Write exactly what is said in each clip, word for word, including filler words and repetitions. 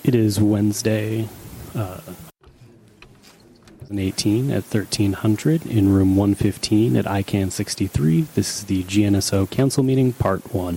It is Wednesday, uh, twenty eighteen at thirteen hundred in room one fifteen at I CANN sixty-three. This is the G N S O Council Meeting, Part one.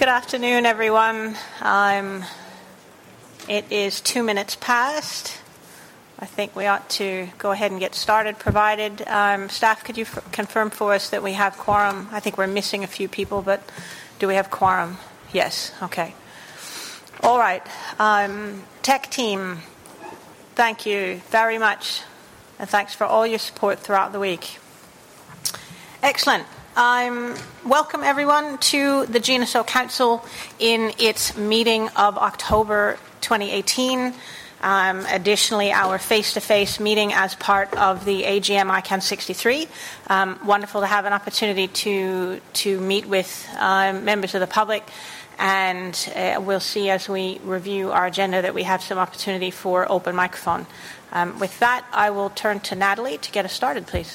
Good afternoon, everyone. Um, it is two minutes past. I think we ought to go ahead and get started, provided um, staff, could you f- confirm for us that we have quorum? I think we're missing a few people, but do we have quorum? Yes, okay. All right. Um, tech team, thank you very much, and thanks for all your support throughout the week. Excellent. Um, welcome, everyone, to the G N S O Council in its meeting of October twenty eighteen. Um, additionally, our face-to-face meeting as part of the A G M I CAN sixty-three. Um, wonderful to have an opportunity to to meet with um, members of the public, and uh, we'll see as we review our agenda that we have some opportunity for open microphone. Um, with that, I will turn to Natalie to get us started, please.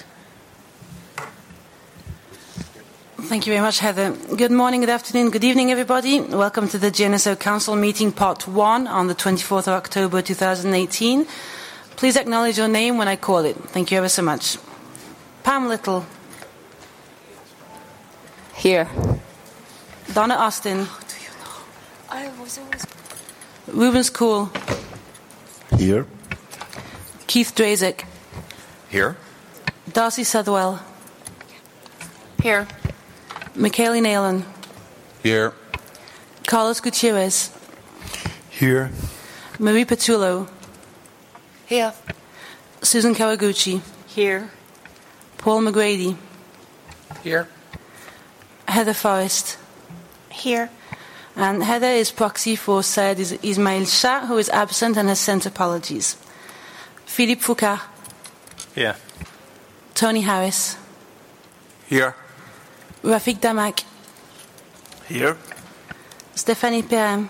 Thank you very much, Heather. Good morning, good afternoon, good evening, everybody. Welcome to the G N S O Council meeting part one on the twenty-fourth of October two thousand eighteen. Please acknowledge your name when I call it. Thank you ever so much. Pam Little. Here. Donna Austin. Oh, do you know? I was always... Ruben School. Here. Keith Drazek. Here. Darcy Southwell. Here. Michaeli Nalen. Here. Carlos Gutierrez. Here. Marie Petullo. Here. Susan Kawaguchi. Here. Paul McGrady. Here. Heather Forrest. Here. And Heather is proxy for Syed Ismail Shah, who is absent and has sent apologies. Philippe Foucault. Here. Tony Harris. Here. Rafik Damak. Here. Stephanie Perrin.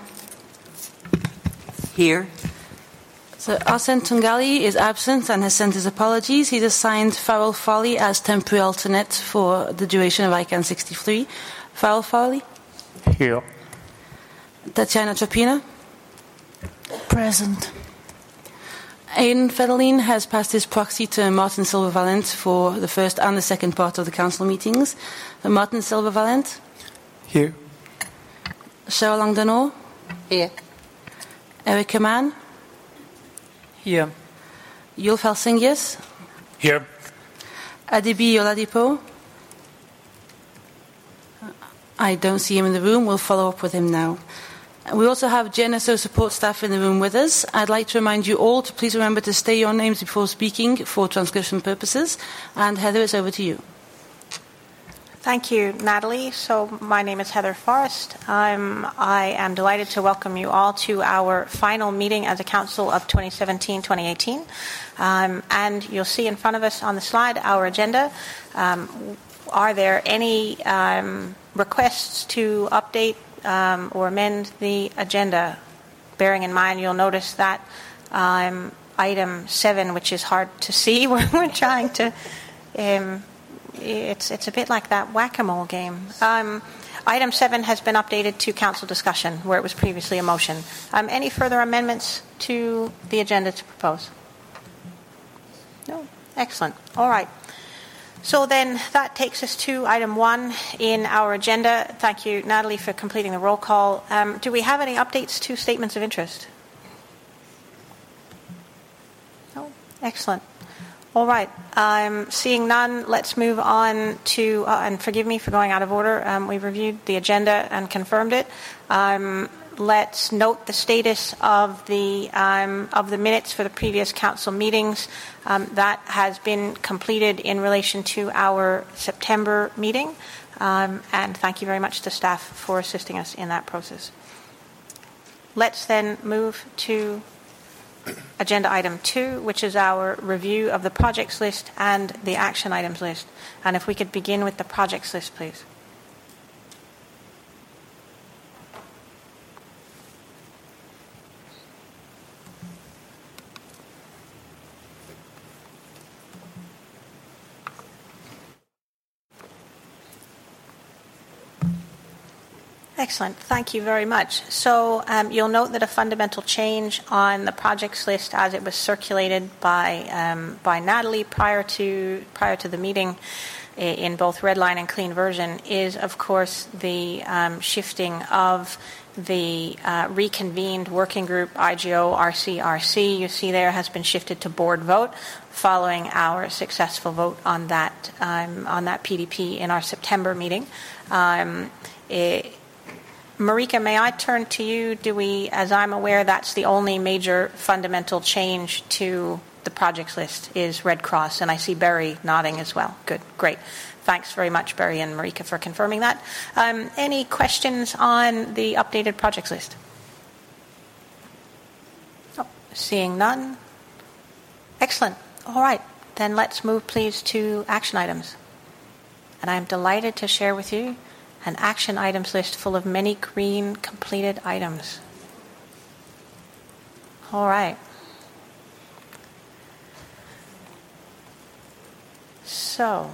Here. So Arsene Tungali is absent and has sent his apologies. He's assigned Farrell Farley as temporary alternate for the duration of I CAN sixty-three. Farrell Farley. Here. Tatiana Chopina. Present. Aidan Federline has passed his proxy to Martin Silva-Valent for the first and the second part of the council meetings. So Martin Silva-Valent. Here. Cheryl Langdonor. Here. Erica Mann. Here. Yul Felsingius. Here. Adibi Oladipo. I don't see him in the room. We'll follow up with him now. We also have G N S O support staff in the room with us. I'd like to remind you all to please remember to state your names before speaking for transcription purposes. And Heather, it's over to you. Thank you, Natalie. So my name is Heather Forrest. I'm, I am delighted to welcome you all to our final meeting as a council of twenty seventeen twenty eighteen. Um, and you'll see in front of us on the slide our agenda. Um, are there any um, requests to update Um, or amend the agenda? Bearing in mind, you'll notice that um, item seven, which is hard to see when we're trying to, um, it's it's a bit like that whack-a-mole game. Um, item seven has been updated to council discussion, where it was previously a motion. Um, any further amendments to the agenda to propose? No? Excellent. All right. So then that takes us to item one in our agenda. Thank you, Natalie, for completing the roll call. Um, do we have any updates to statements of interest? No? Excellent. All right. Um, seeing none, let's move on to, uh, and forgive me for going out of order, um, we've reviewed the agenda and confirmed it. Um, let's note the status of the um, of the minutes for the previous council meetings. Um, that has been completed in relation to our September meeting, um, and thank you very much to staff for assisting us in that process. Let's then move to agenda item two, which is our review of the projects list and the action items list. And if we could begin with the projects list, please. Excellent. Thank you very much. So um, you'll note that a fundamental change on the projects list as it was circulated by um, by Natalie prior to prior to the meeting in both Redline and Clean Version is, of course, the um, shifting of the uh, reconvened working group I G O R C R C, you see there, has been shifted to board vote following our successful vote on that um, on that P D P in our September meeting. Um, it, Marika, may I turn to you? Do we, as I'm aware, that's the only major fundamental change to the projects list is Red Cross, and I see Barry nodding as well. Good, great. Thanks very much, Barry and Marika, for confirming that. Um, any questions on the updated projects list? Oh, seeing none. Excellent. All right, then let's move, please, to action items. And I'm delighted to share with you an action items list full of many green completed items. All right. So,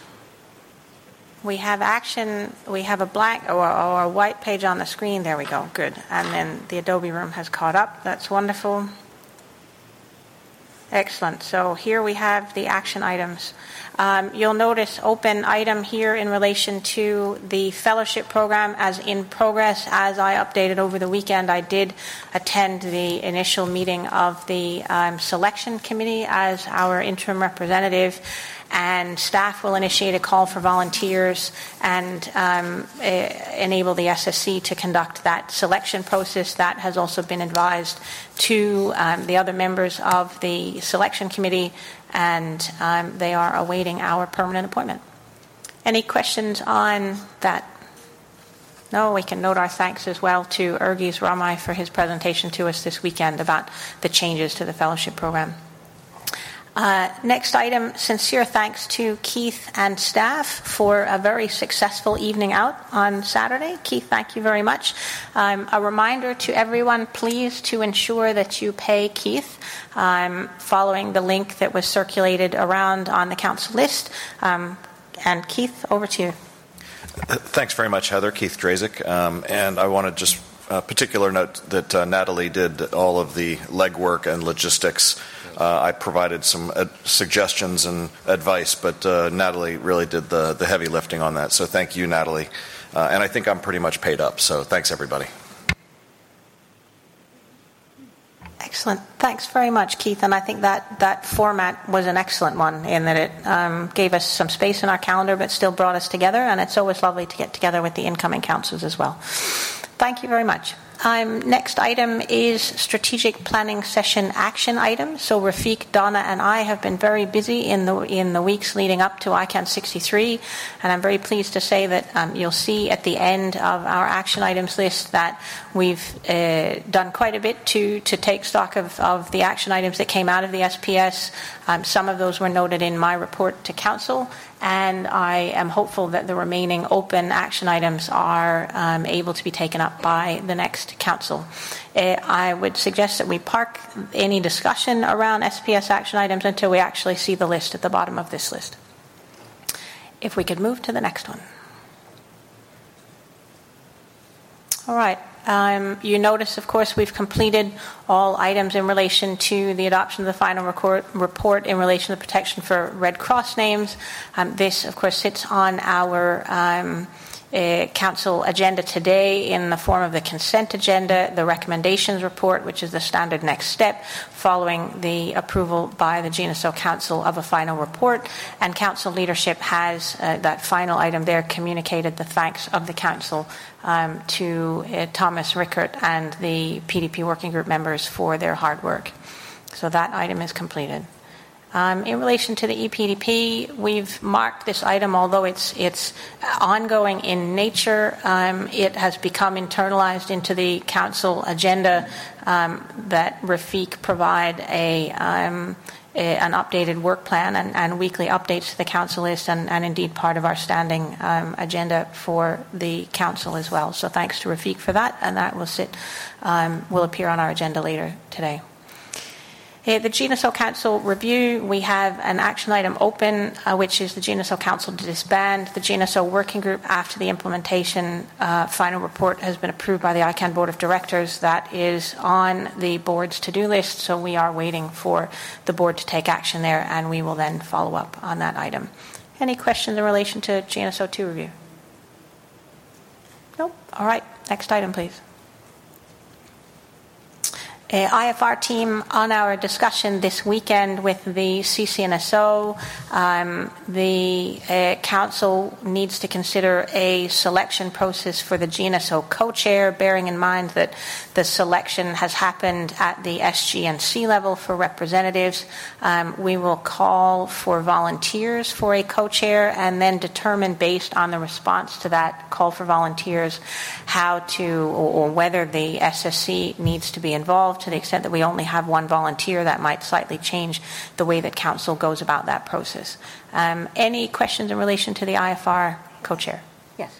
we have action, we have a blank or, or a white page on the screen. There we go, good. And then the Adobe room has caught up. That's wonderful. Excellent. So here we have the action items. Um, you'll notice open item here in relation to the fellowship program as in progress. As I updated over the weekend, I did attend the initial meeting of the um, selection committee as our interim representative, and staff will initiate a call for volunteers and um, uh, enable the S S C to conduct that selection process. That has also been advised to um, the other members of the selection committee, and um, they are awaiting our permanent appointment. Any questions on that? No, we can note our thanks as well to Ergis Ramai for his presentation to us this weekend about the changes to the fellowship program. Uh, next item, sincere thanks to Keith and staff for a very successful evening out on Saturday. Keith, thank you very much. Um, a reminder to everyone, please, to ensure that you pay Keith um, following the link that was circulated around on the council list. Um, and Keith, over to you. Thanks very much, Heather. Keith Drazik. Um, and I want to just uh, particular note that uh, Natalie did all of the legwork and logistics. Uh, I provided some uh, suggestions and advice, but uh, Natalie really did the, the heavy lifting on that. So thank you, Natalie. Uh, and I think I'm pretty much paid up. So thanks, everybody. Excellent. Thanks very much, Keith. And I think that, that format was an excellent one in that it um, gave us some space in our calendar but still brought us together. And it's always lovely to get together with the incoming councils as well. Thank you very much. Um, next item is strategic planning session action items. So Rafiq, Donna, and I have been very busy in the in the weeks leading up to I CAN sixty-three, and I'm very pleased to say that um, you'll see at the end of our action items list that we've uh, done quite a bit to to take stock of, of the action items that came out of the S P S. Um, some of those were noted in my report to Council, and I am hopeful that the remaining open action items are um, able to be taken up by the next Council. Uh, I would suggest that we park any discussion around S P S action items until we actually see the list at the bottom of this list. If we could move to the next one. All right. Um, you notice, of course, we've completed all items in relation to the adoption of the final record, report in relation to protection for Red Cross names. Um, this, of course, sits on our um, uh, council agenda today in the form of the consent agenda, the recommendations report, which is the standard next step following the approval by the G N S O Council of a final report. And council leadership has uh, that final item there communicated the thanks of the council Um, to uh, Thomas Rickert and the P D P working group members for their hard work. So that item is completed. Um, in relation to the E P D P, we've marked this item, although it's it's ongoing in nature. Um, it has become internalized into the council agenda um, that Rafiq provide a um, an updated work plan and, and weekly updates to the council list, and, and indeed part of our standing um, agenda for the council as well. So thanks to Rafiq for that, and that will sit um, will appear on our agenda later today. Uh, the G N S O Council review, we have an action item open, uh, which is the G N S O Council to disband the G N S O working group after the implementation uh, final report has been approved by the I CAN Board of Directors. That is on the board's to-do list, so we are waiting for the board to take action there, and we will then follow up on that item. Any questions in relation to G N S O two review? Nope. All right. Next item, please. Uh, I F R team, on our discussion this weekend with the C C N S O, um, the uh, Council needs to consider a selection process for the G N S O co-chair, bearing in mind that the selection has happened at the S G N C level for representatives. Um, we will call for volunteers for a co-chair and then determine, based on the response to that call for volunteers, how to or, or whether the S S C needs to be involved. To the extent that we only have one volunteer, that might slightly change the way that Council goes about that process. Um, any questions in relation to the I F R co-chair? Yes.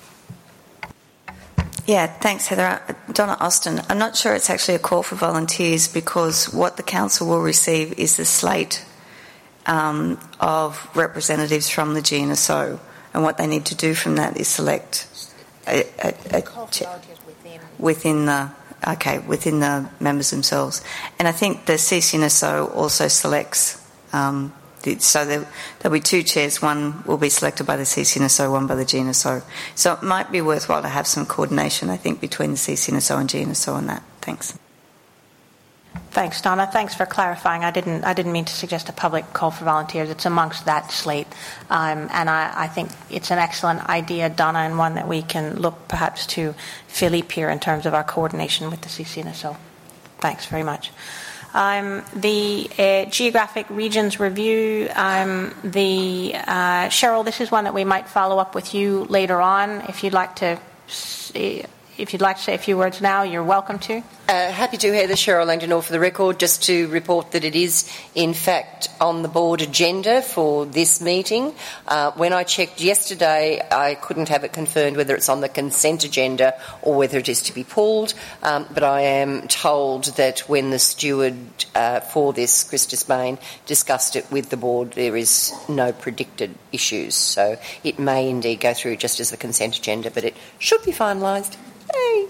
Yeah, thanks, Heather. Donna Austin. I'm not sure it's actually a call for volunteers, because what the Council will receive is the slate um, of representatives from the G N S O, and what they need to do from that is select a, a, a, a within the Okay, within the members themselves. And I think the C C N S O also selects, um, the, so there, there'll be two chairs. One will be selected by the C C N S O, one by the G N S O. So it might be worthwhile to have some coordination, I think, between the C C N S O and G N S O on that. Thanks. Thanks, Donna. Thanks for clarifying. I didn't I didn't mean to suggest a public call for volunteers. It's amongst that slate. Um, and I, I think it's an excellent idea, Donna, and one that we can look perhaps to Philippe here in terms of our coordination with the C C N S O. Thanks very much. Um, the uh, geographic regions review, um, the uh, Cheryl, this is one that we might follow up with you later on. If you'd like to see, if you'd like to say a few words now, you're welcome to. Uh, happy to, Heather. Cheryl Langdon, for the record, just to report that it is, in fact, on the board agenda for this meeting. Uh, when I checked yesterday, I couldn't have it confirmed whether it's on the consent agenda or whether it is to be pulled, um, but I am told that when the steward uh, for this, Christus Main, discussed it with the board, there is no predicted issues. So it may indeed go through just as the consent agenda, but it should be finalised. Hey.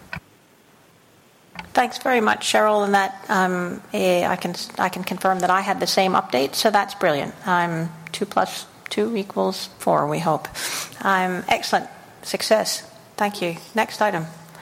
Thanks very much, Cheryl, and that um, eh, I can I can confirm that I had the same update, so that's brilliant. Um, two plus two equals four, we hope. Um, excellent. Success. Thank you. Next item.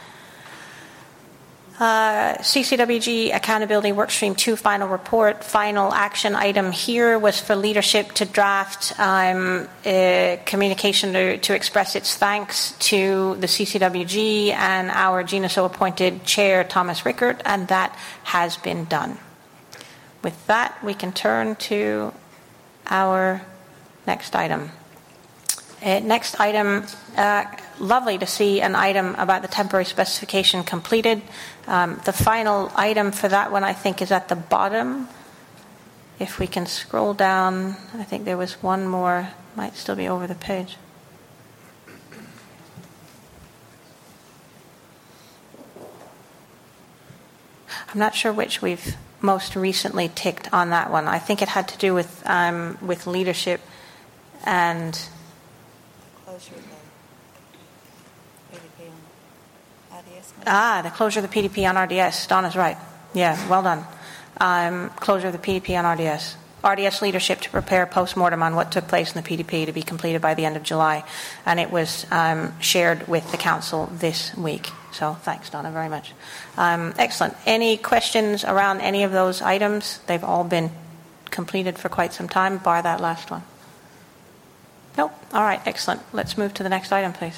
Uh, C C W G Accountability Workstream two final report. Final action item here was for leadership to draft um, a communication to, to express its thanks to the C C W G and our G N S O appointed chair, Thomas Rickert, and that has been done. With that, we can turn to our next item. Uh, next item, uh, lovely to see an item about the temporary specification completed. Um, the final item for that one, I think, is at the bottom. If we can scroll down, I think there was one more, might still be over the page. I'm not sure which we've most recently ticked on that one. I think it had to do with um, with leadership and... Ah, the closure of the P D P on R D S. Donna's right. Yeah, well done. Um, closure of the P D P on R D S. R D S leadership to prepare post-mortem on what took place in the P D P to be completed by the end of July. And it was um, shared with the Council this week. So thanks, Donna, very much. Um, excellent. Any questions around any of those items? They've all been completed for quite some time, bar that last one. Nope. All right, excellent. Let's move to the next item, please.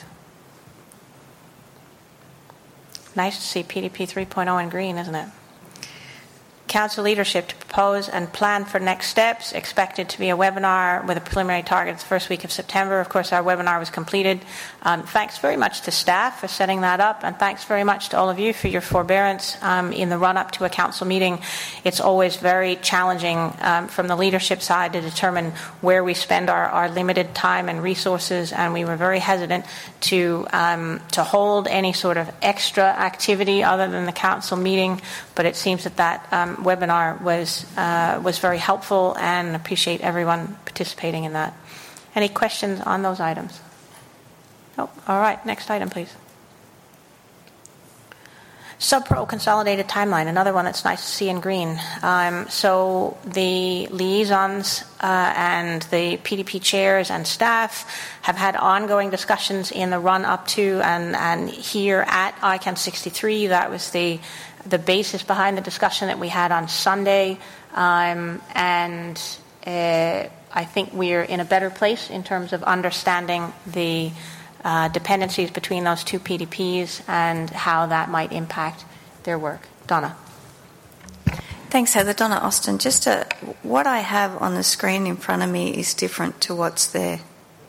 Nice to see P D P three point oh in green, isn't it? Council leadership to propose and plan for next steps. Expected to be a webinar with a preliminary target the first week of September. Of course, our webinar was completed. Um, thanks very much to staff for setting that up, and thanks very much to all of you for your forbearance um, in the run-up to a council meeting. It's always very challenging um, from the leadership side to determine where we spend our, our limited time and resources, and we were very hesitant to um, to hold any sort of extra activity other than the council meeting, but it seems that that um, webinar was uh, was very helpful, and appreciate everyone participating in that. Any questions on those items? Nope. All right, next item, please. Subpro consolidated timeline, another one that's nice to see in green. Um, so the liaisons uh, and the P D P chairs and staff have had ongoing discussions in the run up to and, and here at I CAN sixty-three. That was the the basis behind the discussion that we had on Sunday. Um, and uh, I think we're in a better place in terms of understanding the Uh, dependencies between those two P D Ps and how that might impact their work. Donna. Thanks, Heather. Donna Austin. Just a, what I have on the screen in front of me is different to what's there.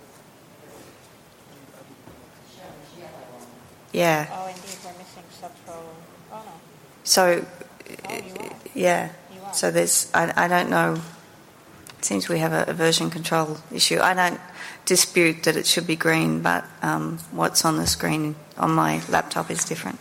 Yeah. Oh, indeed, we're missing subpro. Oh, no. So, Oh, you are. yeah. You are. So there's, I, I don't know. It seems we have a, a version control issue. I don't dispute that it should be green, but um, what's on the screen on my laptop is different.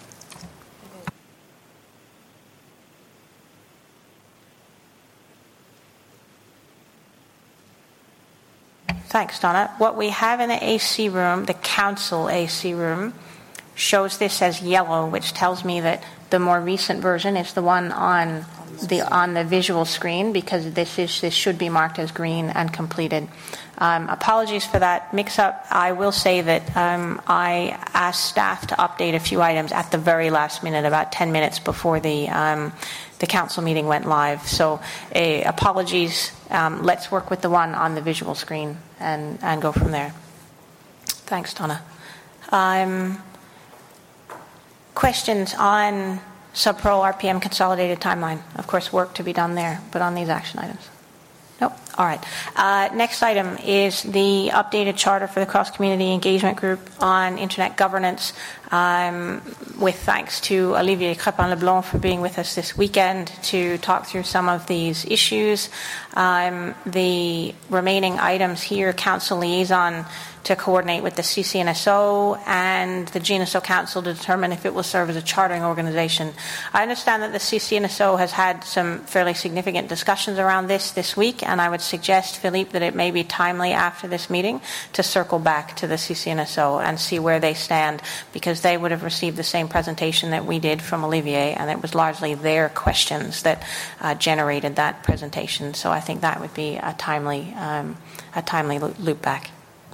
Thanks, Donna. What we have in the A C room, the council A C room, shows this as yellow, which tells me that the more recent version is the one on the on the visual screen, because this is this should be marked as green and completed. Um, apologies for that mix-up. I will say that um, I asked staff to update a few items at the very last minute, about ten minutes before the um, the council meeting went live. So, uh, apologies. Um, let's work with the one on the visual screen and, and go from there. Thanks, Donna. Um, questions on Subpro R P M consolidated timeline? Of course, work to be done there, but on these action items. Nope. All right. Uh, next item is the updated charter for the cross-community engagement group on internet governance. Um, with thanks to Olivier Crepin-Leblanc for being with us this weekend to talk through some of these issues. Um, the remaining items here, council liaison to coordinate with the C C N S O and the G N S O Council to determine if it will serve as a chartering organization. I understand that the C C N S O has had some fairly significant discussions around this this week, and I would suggest, Philippe, that it may be timely after this meeting to circle back to the C C N S O and see where they stand, because they would have received the same presentation that we did from Olivier, and it was largely their questions that uh, generated that presentation. So I think that would be a timely, um, a timely loop back.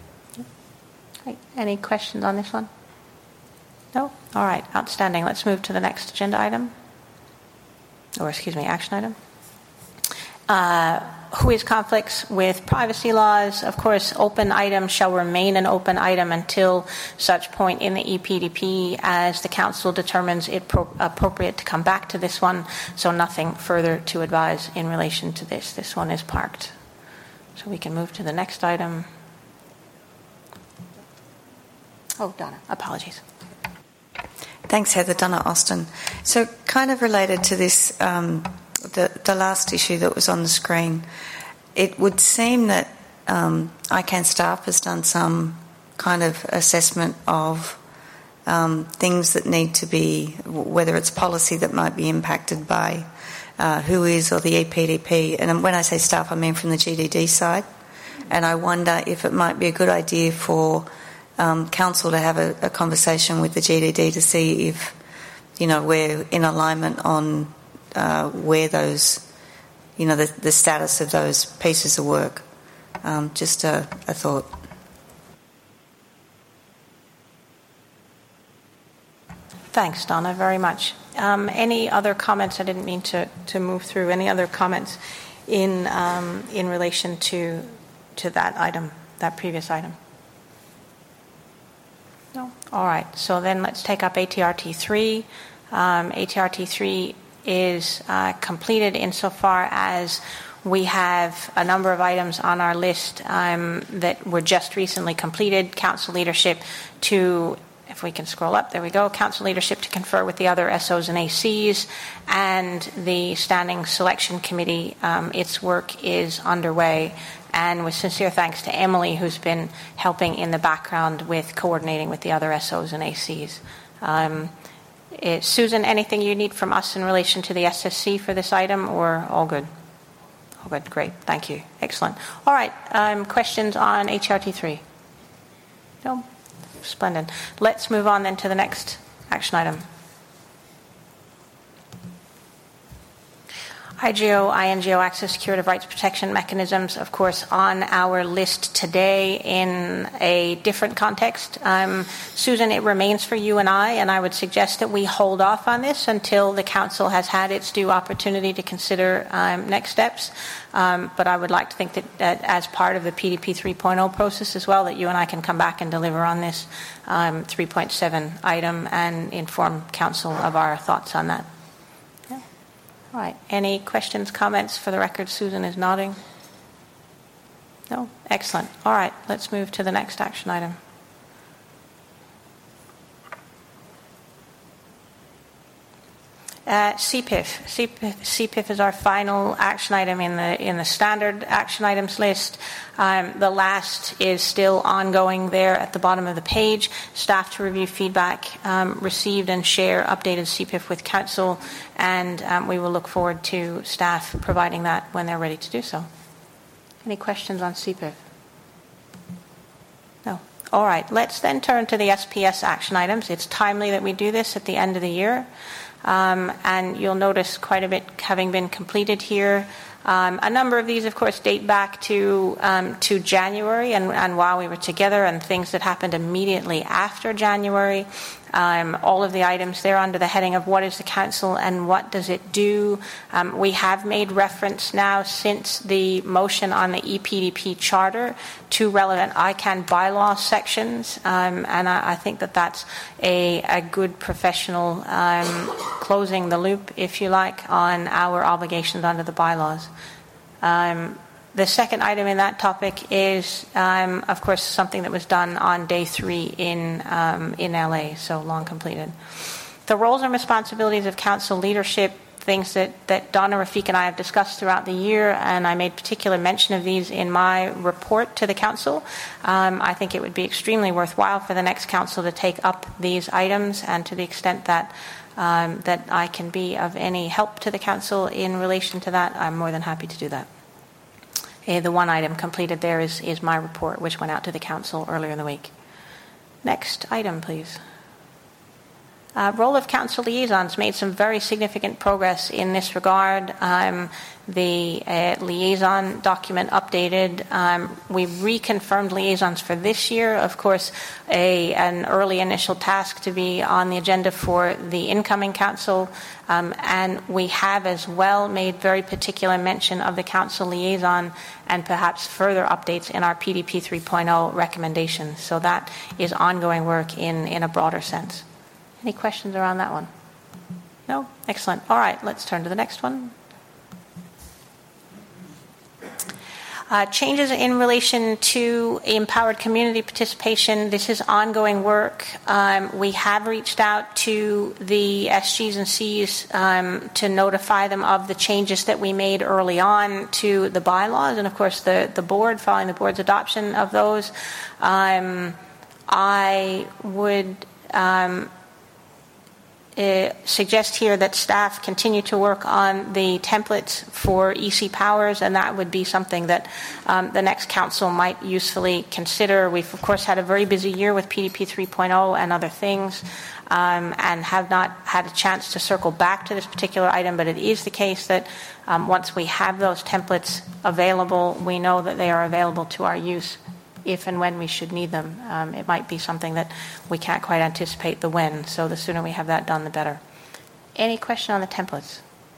Right. Any questions on this one? No? All right. Outstanding. Let's move to the next agenda item. Or, excuse me, action item. Uh, who is conflicts with privacy laws? Of course, open item shall remain an open item until such point in the E P D P as the council determines it pro- appropriate to come back to this one. So nothing further to advise in relation to this. This one is parked. So we can move to the next item. Oh, Donna, apologies. Thanks, Heather. Donna Austin. So kind of related to this, um, the, the last issue that was on the screen, it would seem that um, I CAN staff has done some kind of assessment of um, things that need to be, whether it's policy that might be impacted by uh, who is or the E P D P. And when I say staff, I mean from the G D D side. And I wonder if it might be a good idea for Um, council to have a, a conversation with the G D D to see if, you know, we're in alignment on uh, where those, you know, the, the status of those pieces of work. Um, just a, a thought. Thanks, Donna, very much. Um, any other comments? I didn't mean to, to move through. Any other comments in um, in relation to to that item, that previous item? No? All right. So then let's take up A T R T three. Um, A T R T three is uh, completed insofar as we have a number of items on our list um, that were just recently completed. Council leadership to, if we can scroll up, there we go, council leadership to confer with the other S Os and A Cs, and the Standing Selection Committee, um, its work is underway. And with sincere thanks to Emily, who's been helping in the background with coordinating with the other S Os and A Cs. Um, it, Susan, anything you need from us in relation to the S S C for this item, or all good? All good, great, thank you, excellent. All right, um, questions on H R T three? No? Splendid. Let's move on then to the next action item. I G O, I N G O access curative rights protection mechanisms, of course, on our list today in a different context. Um, Susan, it remains for you and I, and I would suggest that we hold off on this until the Council has had its due opportunity to consider um, next steps. Um, but I would like to think that, that as part of the P D P three point oh process as well, that you and I can come back and deliver on this um, three point seven item and inform Council of our thoughts on that. All right. Any questions, comments? For the record, Susan is nodding. No? Excellent. All right. Let's move to the next action item. Uh, C P I F. C P I F. C P I F is our final action item in the in the standard action items list. Um, the last is still ongoing there at the bottom of the page. Staff to review feedback um, received and share updated C P I F with Council, and um, we will look forward to staff providing that when they're ready to do so. Any questions on C P I F? No. All right. Let's then turn to the S P S action items. It's timely that we do this at the end of the year. Um, and you'll notice quite a bit having been completed here. Um, a number of these, of course, date back to um, to January and, and while we were together, and things that happened immediately after January. Um, all of the items there under the heading of what is the Council and what does it do. Um, we have made reference now since the motion on the E P D P Charter to relevant I CANN bylaw sections, um, and I, I think that that's a, a good professional um, closing the loop, if you like, on our obligations under the bylaws. Um, The second item in that topic is, um, of course, something that was done on day three in um, in L A, so long completed. The roles and responsibilities of Council leadership, things that, that Donna, Rafiq, and I have discussed throughout the year, and I made particular mention of these in my report to the Council. Um, I think it would be extremely worthwhile for the next Council to take up these items, and to the extent that um, that I can be of any help to the Council in relation to that, I'm more than happy to do that. Uh, the one item completed there is, is my report, which went out to the Council earlier in the week. Next item, please. Uh, role of Council liaisons made some very significant progress in this regard. Um, the uh, liaison document updated. Um, we reconfirmed liaisons for this year. Of course, a, an early initial task to be on the agenda for the incoming Council. Um, and we have as well made very particular mention of the Council liaison and perhaps further updates in our P D P three point oh recommendations. So that is ongoing work in, in a broader sense. Any questions around that one? No? Excellent. All right, let's turn to the next one. Uh, changes in relation to empowered community participation. This is ongoing work. Um, we have reached out to the S Gs and Cs um, to notify them of the changes that we made early on to the bylaws, and of course the, the board, following the board's adoption of those. Um, I would um, Uh, suggest here that staff continue to work on the templates for E C powers, and that would be something that um, the next Council might usefully consider. We've, of course, had a very busy year with P D P three point oh and other things, um, and have not had a chance to circle back to this particular item, but it is the case that um, once we have those templates available, we know that they are available to our use if and when we should need them. Um, it might be something that we can't quite anticipate the when, so the sooner we have that done, the better. Any question on the templates?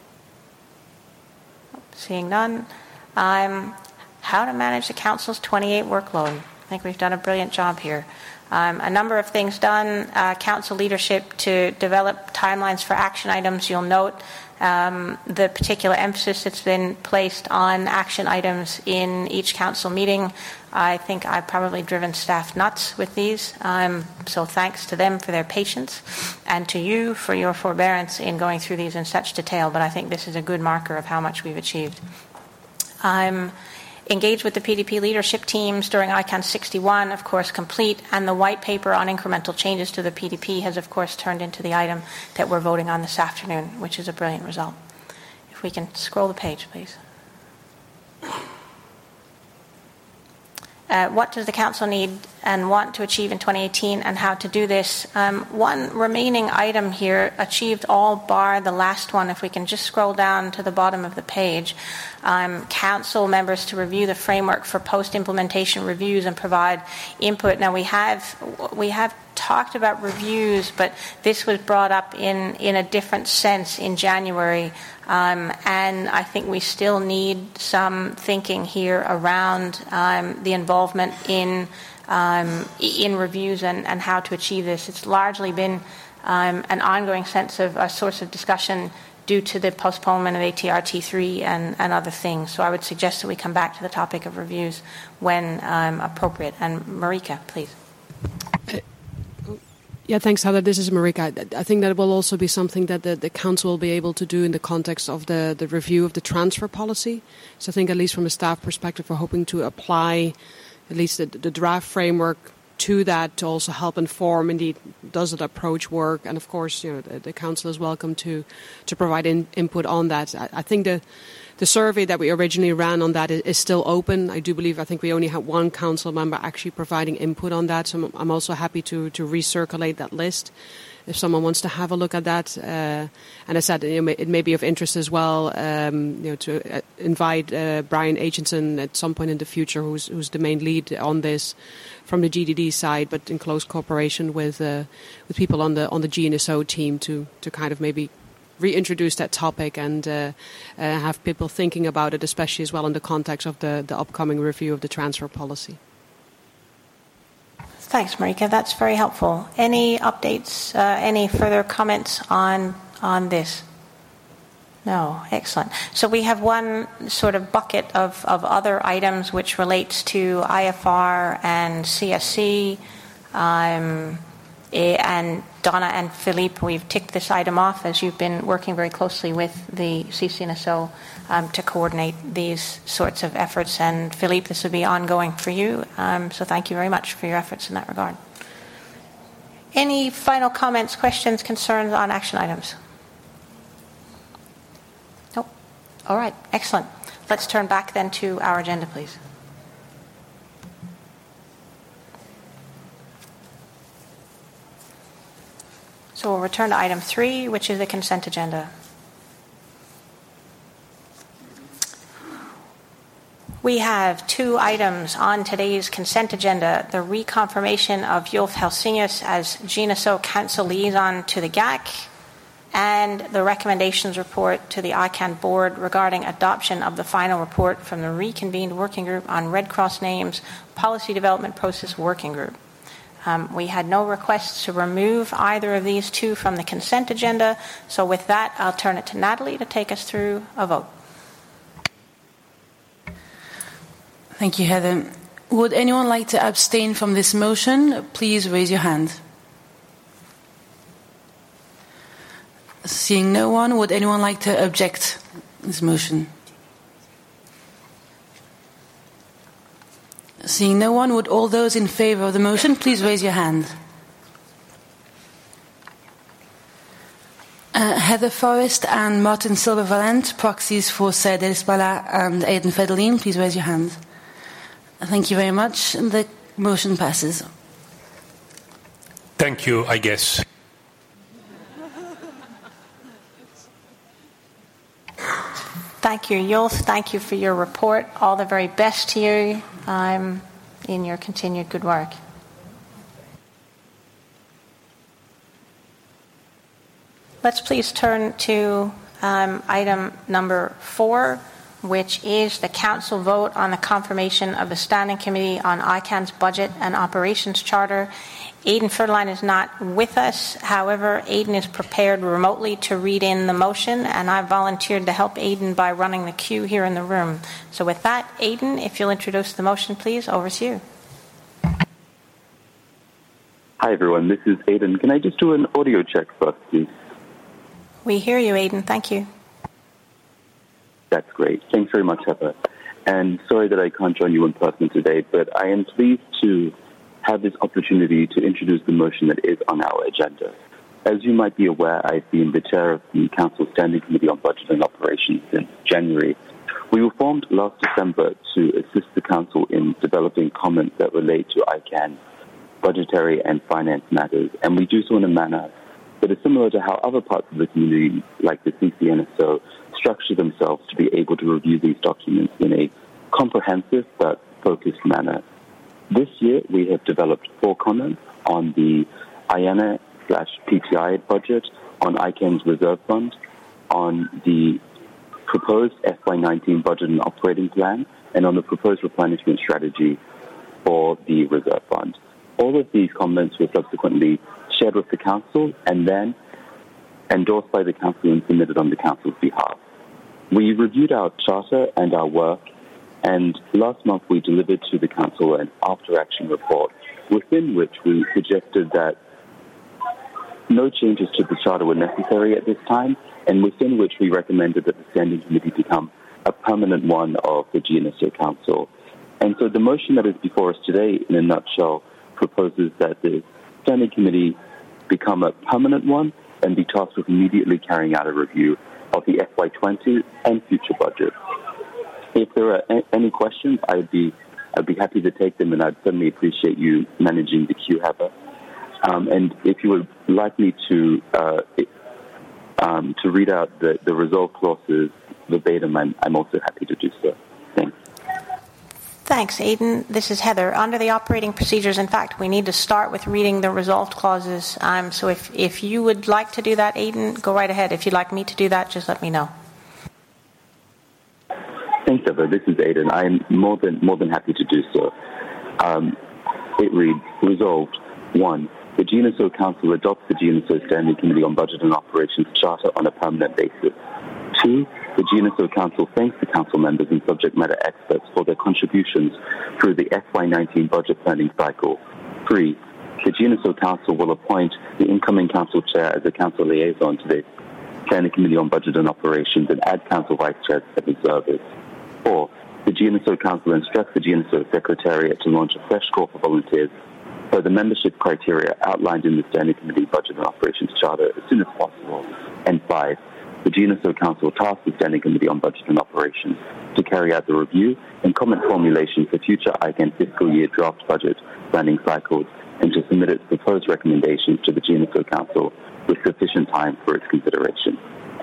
Seeing none. Um, how to manage the Council's twenty-eight workload. I think we've done a brilliant job here. Um, a number of things done. Uh, Council leadership to develop timelines for action items. You'll note um, the particular emphasis that's been placed on action items in each Council meeting. I think I've probably driven staff nuts with these, um, so thanks to them for their patience, and to you for your forbearance in going through these in such detail, but I think this is a good marker of how much we've achieved. I'm engaged with the P D P leadership teams during I CANN sixty-one, of course, complete, and the white paper on incremental changes to the P D P has, of course, turned into the item that we're voting on this afternoon, which is a brilliant result. If we can scroll the page, please. uh, what does the council need and want to achieve in twenty eighteen and how to do this. Um, one remaining item here, achieved all bar the last one. If we can just scroll down to the bottom of the page. Um, council members to review the framework for post-implementation reviews and provide input. Now, we have we have talked about reviews, but this was brought up in, in a different sense in January. Um, and I think we still need some thinking here around um, the involvement in um, in reviews and, and how to achieve this. It's largely been um, an ongoing sense of a source of discussion due to the postponement of A T R T three and, and other things. So I would suggest that we come back to the topic of reviews when um, appropriate. And Marika, please. Yeah, thanks, Heather. This is Marika. I think that will also be something that the, the Council will be able to do in the context of the, the review of the transfer policy. So I think at least from a staff perspective, we're hoping to apply at least the, the draft framework to that to also help inform, indeed, does it approach work? And of course, you know, the, the Council is welcome to, to provide in, input on that. I, I think the The survey that we originally ran on that is, is still open. I do believe, I think we only had one council member actually providing input on that. So I'm, I'm also happy to, to recirculate that list if someone wants to have a look at that. Uh, and as I said, you know, it may be of interest as well, um, you know, to uh, invite uh, Brian Aitchison at some point in the future, who's, who's the main lead on this from the G D D side, but in close cooperation with uh, with people on the on the G N S O team to to kind of maybe reintroduce that topic and uh, uh, have people thinking about it, especially as well in the context of the, the upcoming review of the transfer policy. Thanks, Marika. That's very helpful. Any updates, uh, any further comments on on this? No, excellent. So we have one sort of bucket of, of other items which relates to I F R and C S C. Um, and Donna and Philippe, we've ticked this item off as you've been working very closely with the C C N S O um, to coordinate these sorts of efforts. And Philippe, this will be ongoing for you. Um, so thank you very much for your efforts in that regard. Any final comments, questions, concerns on action items? Nope. All right. Excellent. Let's turn back then to our agenda, please. So we'll return to item three, which is the consent agenda. We have two items on today's consent agenda: the reconfirmation of Yulf Helsinius as G N S O Council Liaison to the G A C, and the recommendations report to the I CAN board regarding adoption of the final report from the reconvened working group on Red Cross names policy development process working group. Um, we had no requests to remove either of these two from the consent agenda. So with that, I'll turn it to Natalie to take us through a vote. Thank you, Heather. Would anyone like to abstain from this motion? Please raise your hand. Seeing no one, would anyone like to object this motion? Seeing no one, would all those in favour of the motion please raise your hand? Uh, Heather Forrest and Martin Silva-Valent, proxies for Syed Esbala and Aidan Federline, please raise your hand. Thank you very much. The motion passes. Thank you, I guess. Thank you, Yulf. Thank you for your report. All the very best to you um, in your continued good work. Let's please turn to um, item number four, which is the Council vote on the confirmation of the Standing Committee on I CAN's Budget and Operations Charter. Aidan Federline is not with us. However, Aidan is prepared remotely to read in the motion, and I volunteered to help Aidan by running the queue here in the room. So with that, Aidan, if you'll introduce the motion, please, over to you. Hi, everyone. This is Aidan. Can I just do an audio check first, please? We hear you, Aidan. Thank you. That's great. Thanks very much, Heather. And sorry that I can't join you in person today, but I am pleased to have this opportunity to introduce the motion that is on our agenda. As you might be aware, I've been the chair of the Council Standing Committee on Budget and Operations since January, We were formed last December to assist the Council in developing comments that relate to I CAN's budgetary and finance matters, and we do so in a manner that is similar to how other parts of the community, like the C C N S O, structure themselves to be able to review these documents in a comprehensive but focused manner. This year, we have developed four comments on the I A N A slash P T I budget, on I CAN's reserve fund, on the proposed F Y nineteen budget and operating plan, and on the proposed replenishment strategy for the reserve fund. All of these comments were subsequently shared with the Council and then endorsed by the Council and submitted on the Council's behalf. We reviewed our charter and our work, and last month we delivered to the Council an after-action report within which we suggested that no changes to the charter were necessary at this time, and within which we recommended that the Standing Committee become a permanent one of the G N S O Council. And so the motion that is before us today, in a nutshell, proposes that the Standing Committee become a permanent one and be tasked with immediately carrying out a review of the F Y twenty and future budgets. If there are a- any questions, I'd be I'd be happy to take them, and I'd certainly appreciate you managing the queue, Heather. Um, and if you would like me to uh, um, to read out the, the resolve clauses verbatim, I'm, I'm also happy to do so. Thanks. Thanks, Aidan. This is Heather. Under the operating procedures, in fact, we need to start with reading the resolved clauses. Um, so if, if you would like to do that, Aidan, go right ahead. If you'd like me to do that, just let me know. Thanks, Heather. This is Aidan. I am more than more than happy to do so. Um, it reads, resolved, one, the G N S O Council adopts the G N S O Standing Committee on Budget and Operations Charter on a permanent basis. Two, the G N S O Council thanks the Council members and subject matter experts for their contributions through the F Y nineteen budget planning cycle. Three, the G N S O Council will appoint the incoming Council Chair as a Council liaison to the Standing Committee on Budget and Operations and add Council Vice Chairs as observers. Four, the G N S O Council instructs the G N S O Secretariat to launch a fresh call for volunteers for the membership criteria outlined in the Standing Committee Budget and Operations Charter as soon as possible. And five, the G N S O Council tasks the Standing Committee on Budget and Operations to carry out the review and comment formulation for future I CAN fiscal year draft budget planning cycles and to submit its proposed recommendations to the G N S O Council with sufficient time for its consideration.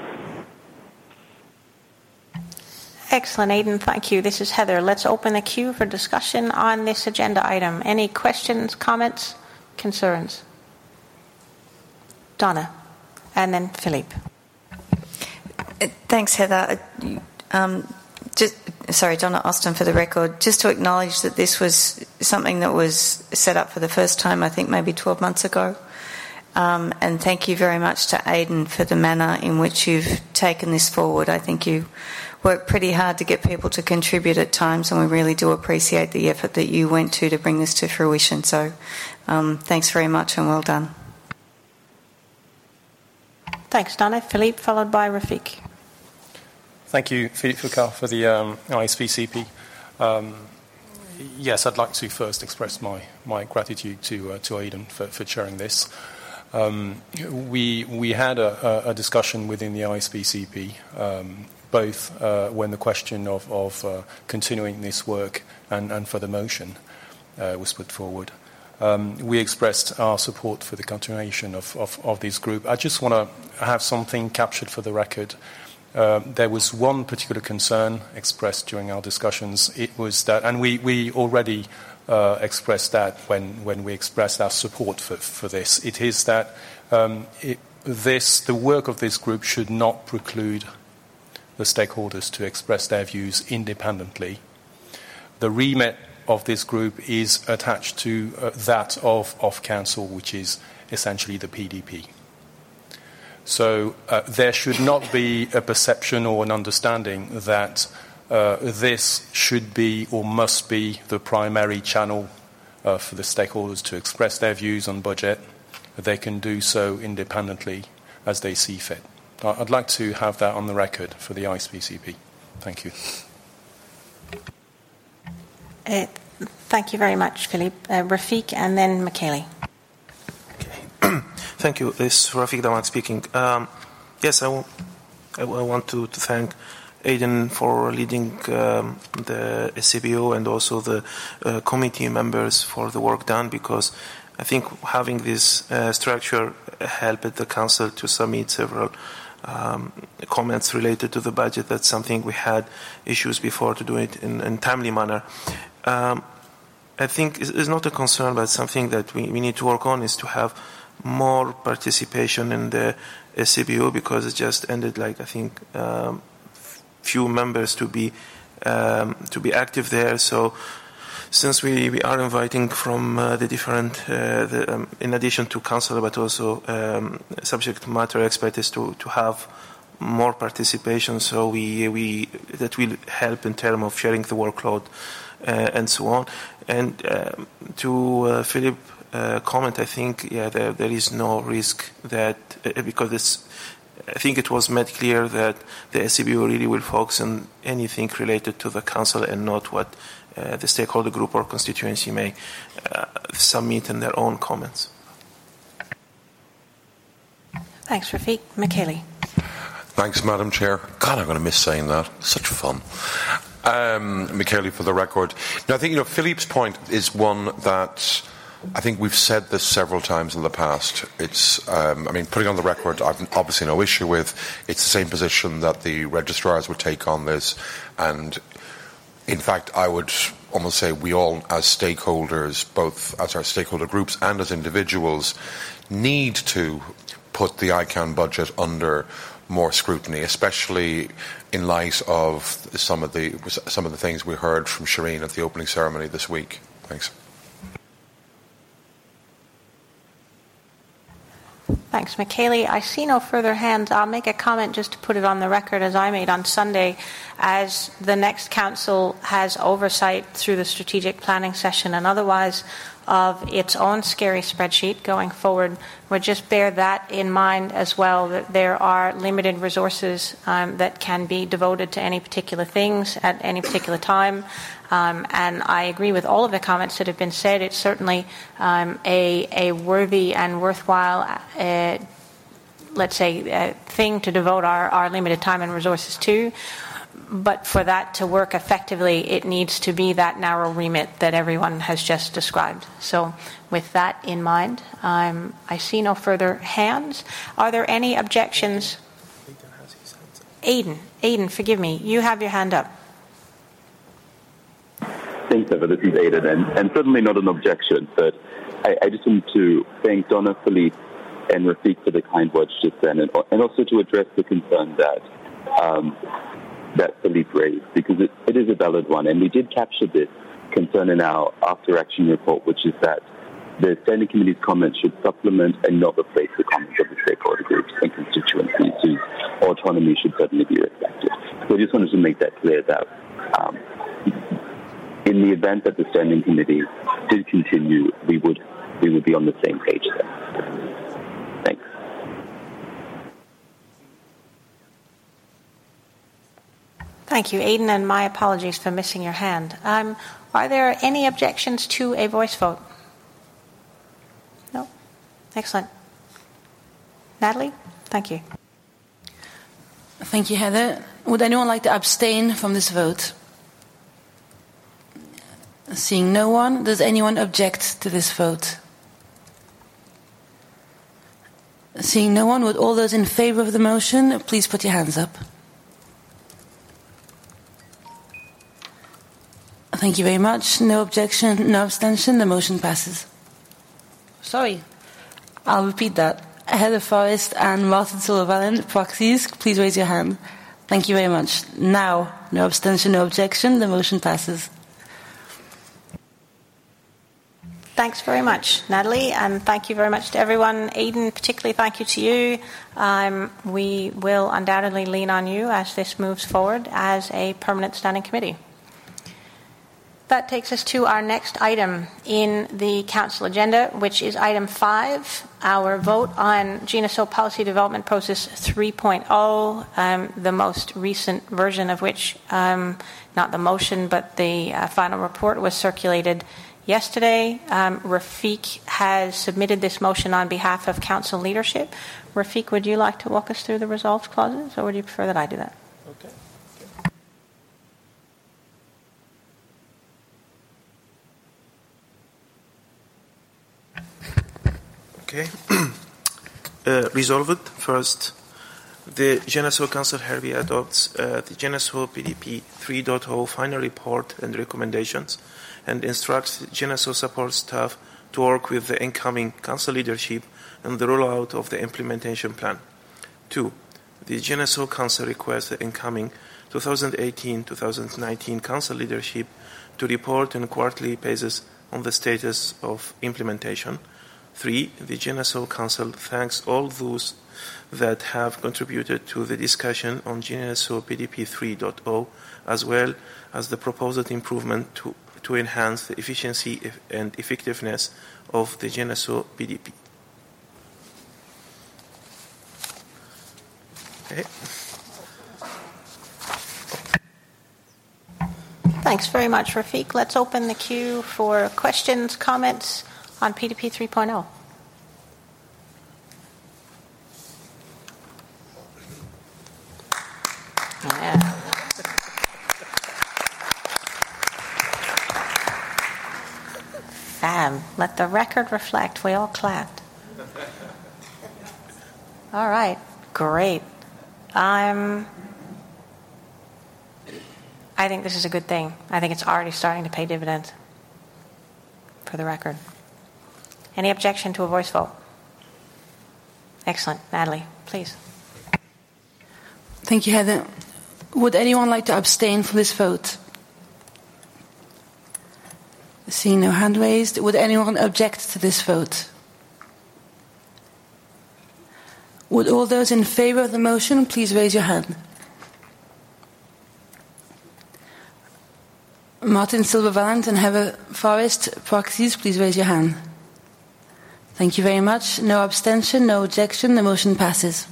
Excellent, Aidan. Thank you. This is Heather. Let's open the queue for discussion on this agenda item. Any questions, comments, concerns? Donna, and then Philippe. Thanks, Heather. Um, just, sorry, Donna Austin for the record. Just to acknowledge that this was something that was set up for the first time, I think maybe twelve months ago. Um, and thank you very much to Aidan for the manner in which you've taken this forward. I think you worked pretty hard to get people to contribute at times, and we really do appreciate the effort that you went to to bring this to fruition. So um, thanks very much and well done. Thanks, Donna. Philippe, followed by Rafiq. Thank you, Philippe Foucault, for the um, I S P C P. Um, yes, I'd like to first express my, my gratitude to uh, to Aidan for, for chairing this. Um, we we had a, a discussion within the I S P C P, um, both uh, when the question of, of uh, continuing this work and, and for the motion uh, was put forward. Um, we expressed our support for the continuation of, of, of this group. I just want to have something captured for the record. Uh, there was one particular concern expressed during our discussions. It was that, and we, we already uh, expressed that when, when we expressed our support for, for this. It is that um, it, this, the work of this group should not preclude the stakeholders to express their views independently. The remit of this group is attached to uh, that of, of Council, which is essentially the P D P. So uh, there should not be a perception or an understanding that uh, this should be or must be the primary channel uh, for the stakeholders to express their views on budget. They can do so independently as they see fit. I'd like to have that on the record for the I S P C P. Thank you. Uh, thank you very much, Philippe. Uh, Rafiq and then Michele. Thank you. This is Rafiq Damak speaking. Um, yes, I, w- I, w- I want to, to thank Aidan for leading um, the S C B O and also the uh, committee members for the work done, because I think having this uh, structure helped the Council to submit several um, comments related to the budget. That's something we had issues before to do it in a timely manner. Um, I think it's not a concern, but something that we, we need to work on is to have more participation in the S C B O, because it just ended, like, I think, um, few members to be um, to be active there. So since we, we are inviting from uh, the different, uh, the, um, in addition to council, but also um, subject matter experts to, to have more participation, so we, we that will help in terms of sharing the workload uh, and so on. And um, to uh, Philip uh, comment, I think, yeah, there, there is no risk that, uh, because it's, I think it was made clear that the S C B O really will focus on anything related to the council and not what uh, the stakeholder group or constituency may uh, submit in their own comments. Thanks, Rafiq. Michele. Thanks, Madam Chair. God, I'm going to miss saying that. Such fun. Um, Michele, for the record. Now, I think, you know, Philippe's point is one that I think we've said this several times in the past. It's, um, I mean, putting on the record, I've obviously no issue with. It's the same position that the registrars would take on this. And, in fact, I would almost say we all, as stakeholders, both as our stakeholder groups and as individuals, need to put the I CAN budget under more scrutiny, especially in light of some of the some of the things we heard from Shireen at the opening ceremony this week. Thanks. Thanks, Michele. I see no further hands. I'll make a comment just to put it on the record, as I made on Sunday. As the next council has oversight through the strategic planning session and otherwise of its own scary spreadsheet going forward, would just bear that in mind as well, that there are limited resources um, that can be devoted to any particular things at any particular time. Um, and I agree with all of the comments that have been said. It's certainly um, a, a worthy and worthwhile, uh, let's say, uh, thing to devote our, our limited time and resources to. But for that to work effectively, it needs to be that narrow remit that everyone has just described. So with that in mind, um, I see no further hands. Are there any objections? Aidan, Aidan, forgive me. You have your hand up. Thanks, Eva. This is Aidan, and, and certainly not an objection, but I, I just want to thank Donna, Philippe, and Rafiq for the kind words just then, and, and also to address the concern that um, that Philippe raised, because it, it is a valid one, and we did capture this concern in our after-action report, which is that the Standing Committee's comments should supplement and not replace the comments of the stakeholder groups and constituencies whose autonomy should certainly be respected. So I just wanted to make that clear that um, in the event that the Standing Committee did continue, we would we would be on the same page there. Thanks. Thank you, Aidan, and my apologies for missing your hand. Um, are there any objections to a voice vote? No? Excellent. Natalie? Thank you. Thank you, Heather. Would anyone like to abstain from this vote? Seeing no one, does anyone object to this vote? Seeing no one, would all those in favour of the motion please put your hands up? Thank you very much. No objection, no abstention. The motion passes. Sorry, I'll repeat that. Heather Forrest and Martin Silvervalent, proxies, please raise your hand. Thank you very much. Now, no abstention, no objection. The motion passes. Thanks very much, Natalie, and thank you very much to everyone. Aidan, particularly thank you to you. Um, we will undoubtedly lean on you as this moves forward as a permanent standing committee. That takes us to our next item in the Council agenda, which is item five, our vote on G N S O Policy Development Process three point oh, um, the most recent version of which, um, not the motion, but the uh, final report was circulated yesterday. Um, Rafiq has submitted this motion on behalf of Council leadership. Rafiq, would you like to walk us through the resolved clauses, or would you prefer that I do that? Okay. Okay. uh, resolved. First, the G N S O Council hereby adopts uh, the G N S O P D P three point oh final report and recommendations and instructs G N S O support staff to work with the incoming Council leadership and the rollout of the implementation plan. Two, the G N S O Council requests the incoming twenty eighteen to twenty nineteen Council leadership to report on a quarterly basis on the status of implementation. Three, the G N S O Council thanks all those that have contributed to the discussion on G N S O P D P three point oh, as well as the proposed improvement to, to enhance the efficiency and effectiveness of the G N S O P D P. Okay. Thanks very much, Rafiq. Let's open the queue for questions, comments on P D P three point oh. Yeah. Fab. Let the record reflect. We all clapped. All right. Great. Um, I think this is a good thing. I think it's already starting to pay dividends, for the record. Any objection to a voice vote? Excellent. Natalie, please. Thank you, Heather. Would anyone like to abstain from this vote? Seeing no hand raised, would anyone object to this vote? Would all those in favour of the motion please raise your hand? Martin Silva-Valent and Heather Forrest, proxies, please raise your hand. Thank you very much. No abstention, no objection. The motion passes.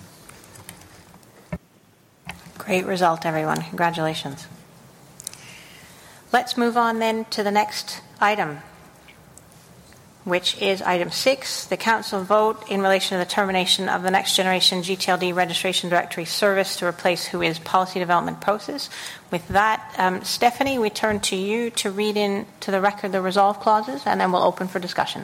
Great result, everyone. Congratulations. Let's move on then to the next item, which is item six, the Council vote in relation to the termination of the Next Generation G T L D Registration Directory Service to replace W H O Is Policy Development Process. With that, um, Stephanie, we turn to you to read into the record the resolve clauses, and then we'll open for discussion.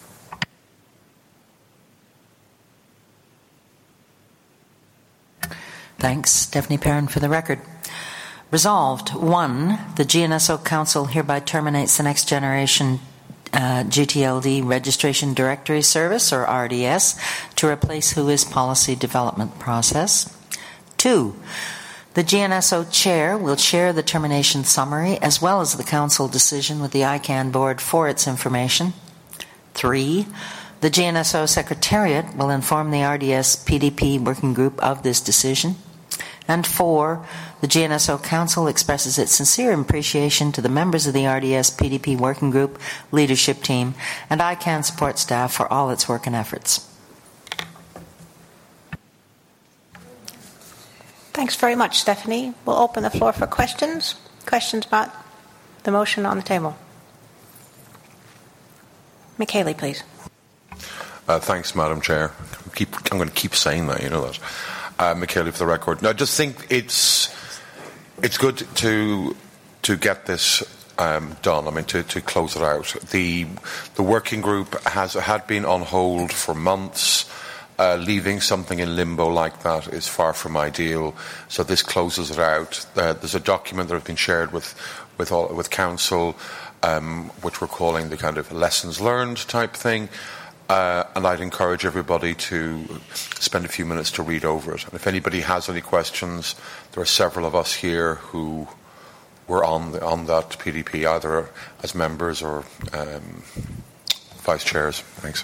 Thanks, Stephanie Perrin, for the record. Resolved, one, the G N S O Council hereby terminates the Next Generation uh, G T L D Registration Directory Service, or R D S, to replace W H O Is Policy Development Process. Two, the G N S O Chair will share the termination summary as well as the Council decision with the I CANN Board for its information. Three, the G N S O Secretariat will inform the R D S P D P Working Group of this decision. And four, the G N S O Council expresses its sincere appreciation to the members of the R D S P D P Working Group leadership team and I CANN support staff for all its work and efforts. Thanks very much, Stephanie. We'll open the floor for questions. Questions about the motion on the table. Michele, please. Uh, thanks, Madam Chair. Keep, I'm going to keep saying that, you know that. Uh, Michele, for the record. No, I just think it's it's good to to get this um, done. I mean, to, to close it out. The the working group has had been on hold for months. Uh, leaving something in limbo like that is far from ideal. So this closes it out. Uh, there's a document that has been shared with with all, with Council, um, which we're calling the kind of lessons learned type thing. Uh, and I'd encourage everybody to spend a few minutes to read over it. And if anybody has any questions, there are several of us here who were on the, on that P D P, either as members or um, vice chairs. Thanks.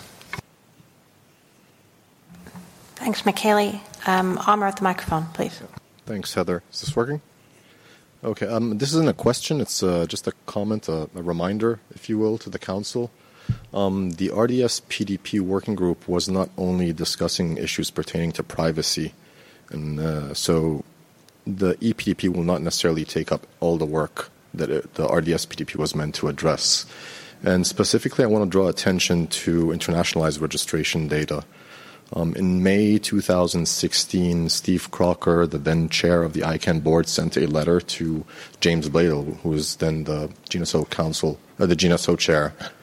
Thanks, Michele. Um, Amr at the microphone, please. Thanks, Heather. Is this working? Okay. Um, this isn't a question. It's uh, just a comment, a, a reminder, if you will, to the Council. Um, the R D S P D P working group was not only discussing issues pertaining to privacy, and uh, so the E P D P will not necessarily take up all the work that it, the R D S P D P was meant to address. And specifically, I want to draw attention to internationalized registration data. Um, in May two thousand sixteen, Steve Crocker, the then chair of the I CANN board, sent a letter to James Bladel, who was then the G N S O Council, uh, the G N S O chair,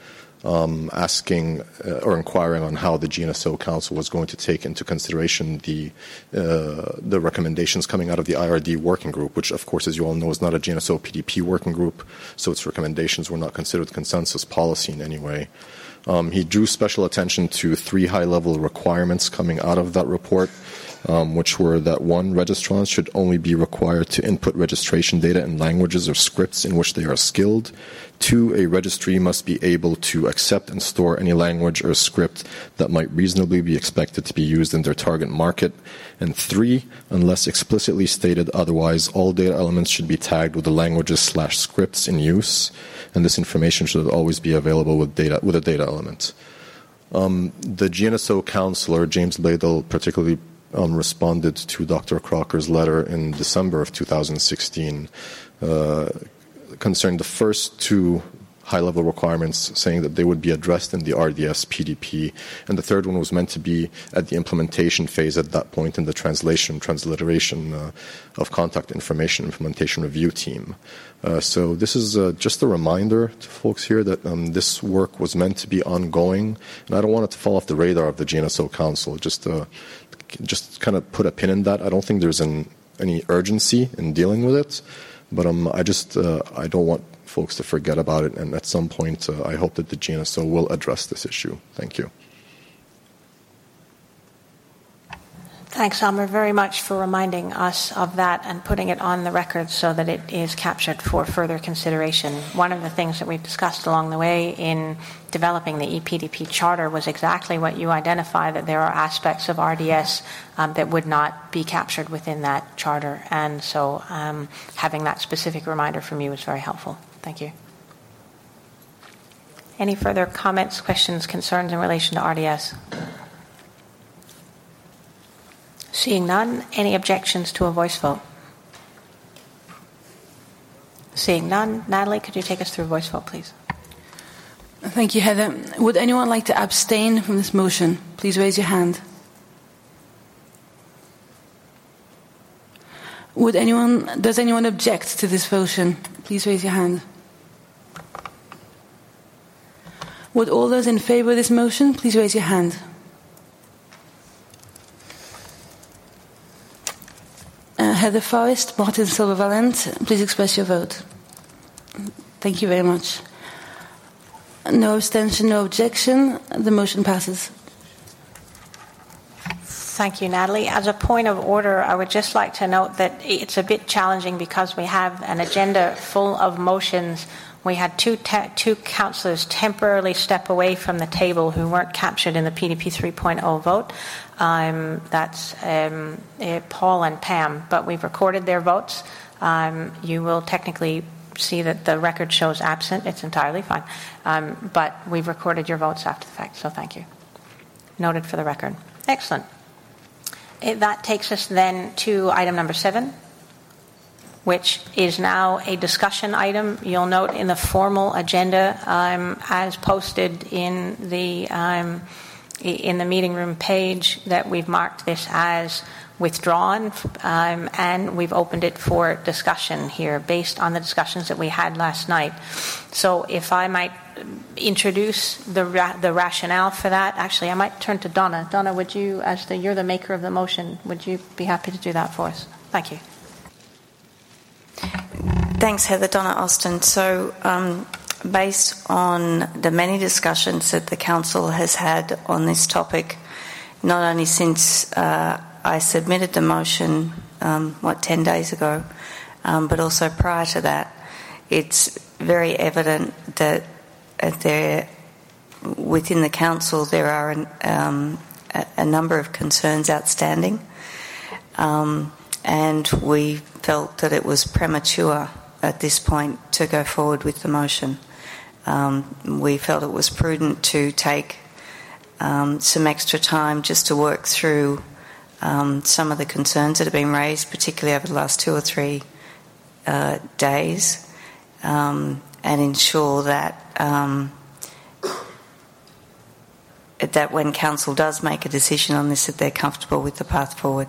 um, asking uh, or inquiring on how the G N S O Council was going to take into consideration the uh, the recommendations coming out of the I R D working group, which, of course, as you all know, is not a G N S O P D P working group, so its recommendations were not considered consensus policy in any way. Um, he drew special attention to three high-level requirements coming out of that report, um, which were that, one, registrants should only be required to input registration data in languages or scripts in which they are skilled. Two, a registry must be able to accept and store any language or script that might reasonably be expected to be used in their target market. And three, unless explicitly stated otherwise, all data elements should be tagged with the languages slash scripts in use, and this information should always be available with data with a data element. Um, the G N S O counselor, James Bladel, particularly um, responded to Doctor Crocker's letter in December of two thousand sixteen uh, concerning the first two high-level requirements, saying that they would be addressed in the R D S P D P, and the third one was meant to be at the implementation phase at that point in the translation, transliteration uh, of contact information implementation review team. Uh, so this is uh, just a reminder to folks here that um, this work was meant to be ongoing, and I don't want it to fall off the radar of the G N S O Council. Just, uh, just kind of put a pin in that. I don't think there's an, any urgency in dealing with it, but um, I just uh, I don't want folks to forget about it, and at some point uh, I hope that the G N S O will address this issue. Thank you. Thanks, Amr, very much for reminding us of that and putting it on the record so that it is captured for further consideration. One of the things that we've discussed along the way in developing the E P D P charter was exactly what you identify, that there are aspects of R D S um, that would not be captured within that charter. And so um, having that specific reminder from you is very helpful. Thank you. Any further comments, questions, concerns in relation to R D S? Seeing none, any objections to a voice vote? Seeing none, Natalie, could you take us through a voice vote, please? Thank you, Heather. Would anyone like to abstain from this motion? Please raise your hand. Would anyone, does anyone object to this motion? Please raise your hand. Would all those in favour of this motion please raise your hand? Uh, Heather Forrest, Martin Silva-Valent, please express your vote. Thank you very much. No abstention, no objection. The motion passes. Thank you, Natalie. As a point of order, I would just like to note that it's a bit challenging because we have an agenda full of motions. We had two te- two councillors temporarily step away from the table who weren't captured in the P D P three point oh vote. Um, that's um, uh, Paul and Pam, but we've recorded their votes. Um, you will technically see that the record shows absent. It's entirely fine. Um, but we've recorded your votes after the fact, so thank you. Noted for the record. Excellent. It, that takes us then to item number seven, which is now a discussion item. You'll note in the formal agenda, um, as posted in the um, in the meeting room page, that we've marked this as withdrawn, um, and we've opened it for discussion here based on the discussions that we had last night. So if I might introduce the ra- the rationale for that. Actually, I might turn to Donna. Donna, would you, as the you're the maker of the motion, would you be happy to do that for us? Thank you. Thanks, Heather. Donna Austin. So, um, based on the many discussions that the Council has had on this topic, not only since uh, I submitted the motion, um, what, ten days ago, um, but also prior to that, it's very evident that uh, there, within the Council there are an, um, a, a number of concerns outstanding, um, and we felt that it was premature at this point to go forward with the motion. Um, we felt it was prudent to take um, some extra time just to work through um, some of the concerns that have been raised, particularly over the last two or three uh, days, um, and ensure that um, that when Council does make a decision on this, that they're comfortable with the path forward.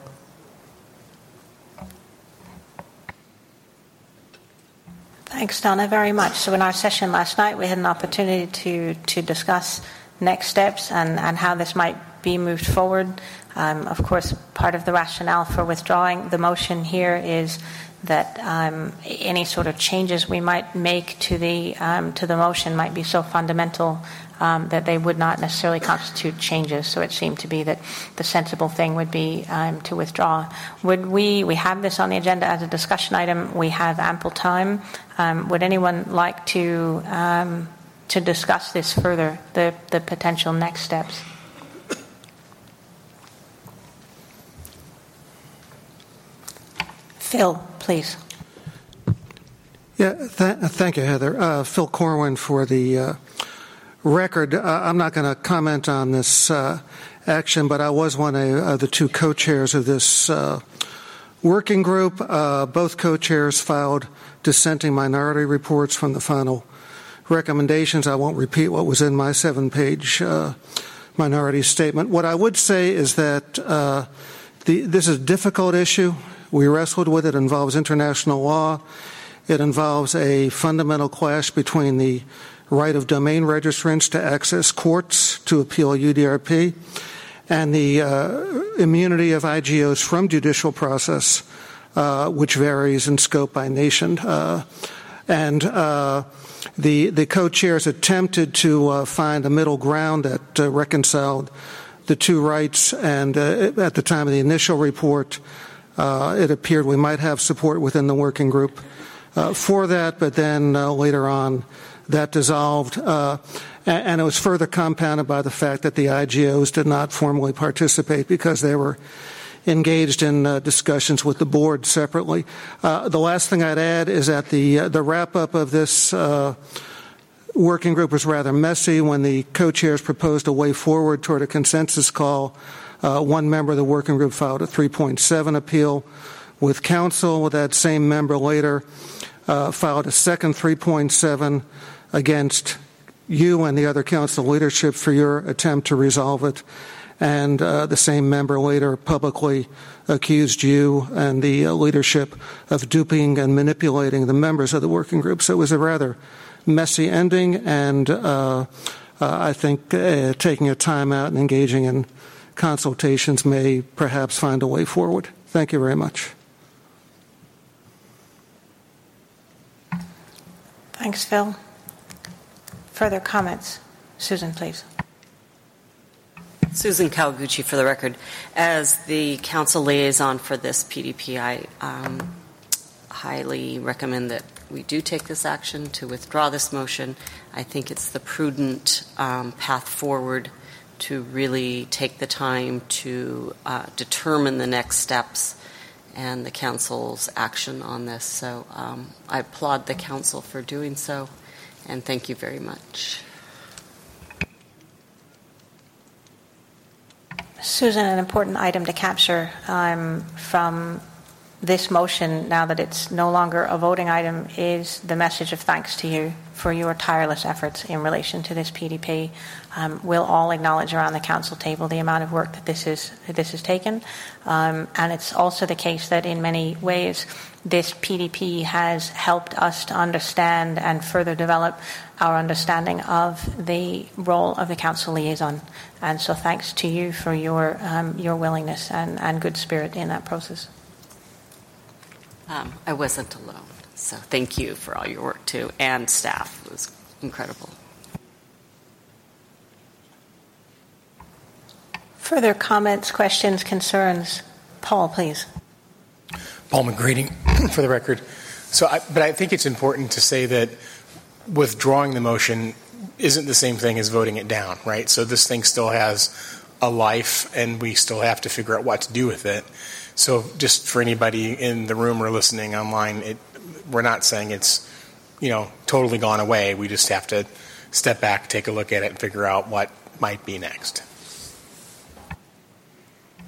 Thanks, Donna, very much. So in our session last night, we had an opportunity to, to discuss next steps and, and how this might be moved forward. Um, of course, part of the rationale for withdrawing the motion here is that um, any sort of changes we might make to the um, to the motion might be so fundamental um, that they would not necessarily constitute changes. So it seemed to be that the sensible thing would be um, to withdraw. Would we? We have this on the agenda as a discussion item. We have ample time. Um, would anyone like to um, to discuss this further? The the potential next steps. Phil, please. Yeah, th- thank you, Heather. Uh, Phil Corwin for the uh, record. Uh, I'm not going to comment on this uh, action, but I was one of uh, the two co-chairs of this uh, working group. Uh, both co-chairs filed dissenting minority reports from the final recommendations. I won't repeat what was in my seven-page uh, minority statement. What I would say is that uh, the, this is a difficult issue. We wrestled with it. It involves international law. It involves a fundamental clash between the right of domain registrants to access courts to appeal U D R P and the uh, immunity of I G Os from judicial process, uh, which varies in scope by nation. Uh, and uh, the, the co-chairs attempted to uh, find a middle ground that uh, reconciled the two rights. And uh, at the time of the initial report, Uh, it appeared we might have support within the working group uh, for that, but then uh, later on that dissolved. Uh, and, and it was further compounded by the fact that the I G Os did not formally participate because they were engaged in uh, discussions with the board separately. Uh, the last thing I'd add is that the, uh, the wrap-up of this uh, working group was rather messy. When the co-chairs proposed a way forward toward a consensus call, Uh, one member of the working group filed a three point seven appeal with counsel. That same member later uh, filed a second three point seven against you and the other council leadership for your attempt to resolve it. And uh, the same member later publicly accused you and the uh, leadership of duping and manipulating the members of the working group. So it was a rather messy ending, and uh, uh, I think uh, taking a time out and engaging in consultations may perhaps find a way forward. Thank you very much. Thanks, Phil. Further comments? Susan, please. Susan Kawaguchi for the record. As the council liaison for this P D P, I um, highly recommend that we do take this action to withdraw this motion. I think it's the prudent um, path forward to really take the time to uh, determine the next steps and the council's action on this. So um, I applaud the council for doing so, and thank you very much. Susan, an important item to capture um, from this motion, now that it's no longer a voting item, is the message of thanks to you for your tireless efforts in relation to this P D P. Um, we'll all acknowledge around the council table the amount of work that this is that this has taken, um, and it's also the case that in many ways this P D P has helped us to understand and further develop our understanding of the role of the council liaison. And so thanks to you for your um, your willingness and, and good spirit in that process. Um, I wasn't alone, so thank you for all your work too, and staff. It was incredible. Further comments, questions, concerns? Paul, please. Paul McGrading, for the record. So, I, but I think it's important to say that withdrawing the motion isn't the same thing as voting it down, right? So this thing still has a life, and we still have to figure out what to do with it. So just for anybody in the room or listening online, it, we're not saying it's, you know, totally gone away. We just have to step back, take a look at it, and figure out what might be next.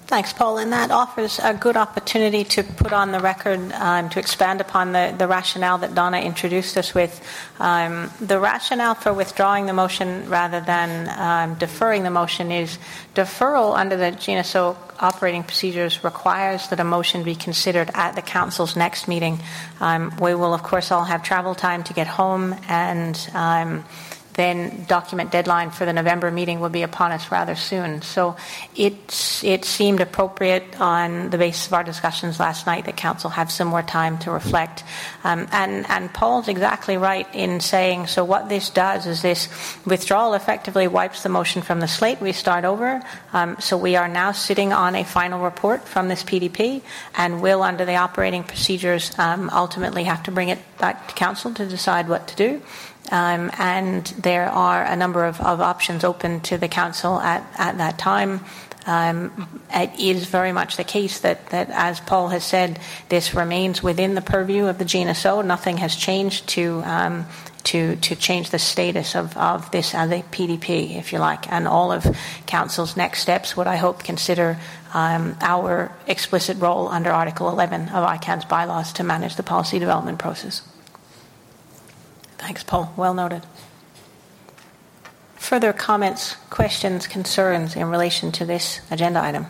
Thanks, Paul. And that offers a good opportunity to put on the record, um, to expand upon the, the rationale that Donna introduced us with. Um, the rationale for withdrawing the motion rather than um, deferring the motion is deferral under the G N S O operating procedures requires that a motion be considered at the Council's next meeting. Um, we will, of course, all have travel time to get home, and um, then document deadline for the November meeting will be upon us rather soon. So it, it seemed appropriate on the basis of our discussions last night that Council have some more time to reflect. Um, and, and Paul's exactly right in saying, so what this does is this withdrawal effectively wipes the motion from the slate. We start over. Um, so we are now sitting on a final report from this P D P and will, under the operating procedures, um, ultimately have to bring it back to Council to decide what to do. Um, and there are a number of, of options open to the Council at, at that time. Um, it is very much the case that, that, as Paul has said, this remains within the purview of the G N S O. Nothing has changed to um, to, to change the status of, of this as a P D P, if you like. And all of Council's next steps would, I hope, consider um, our explicit role under Article eleven of I CAN's bylaws to manage the policy development process. Thanks, Paul. Well noted. Further comments, questions, concerns in relation to this agenda item?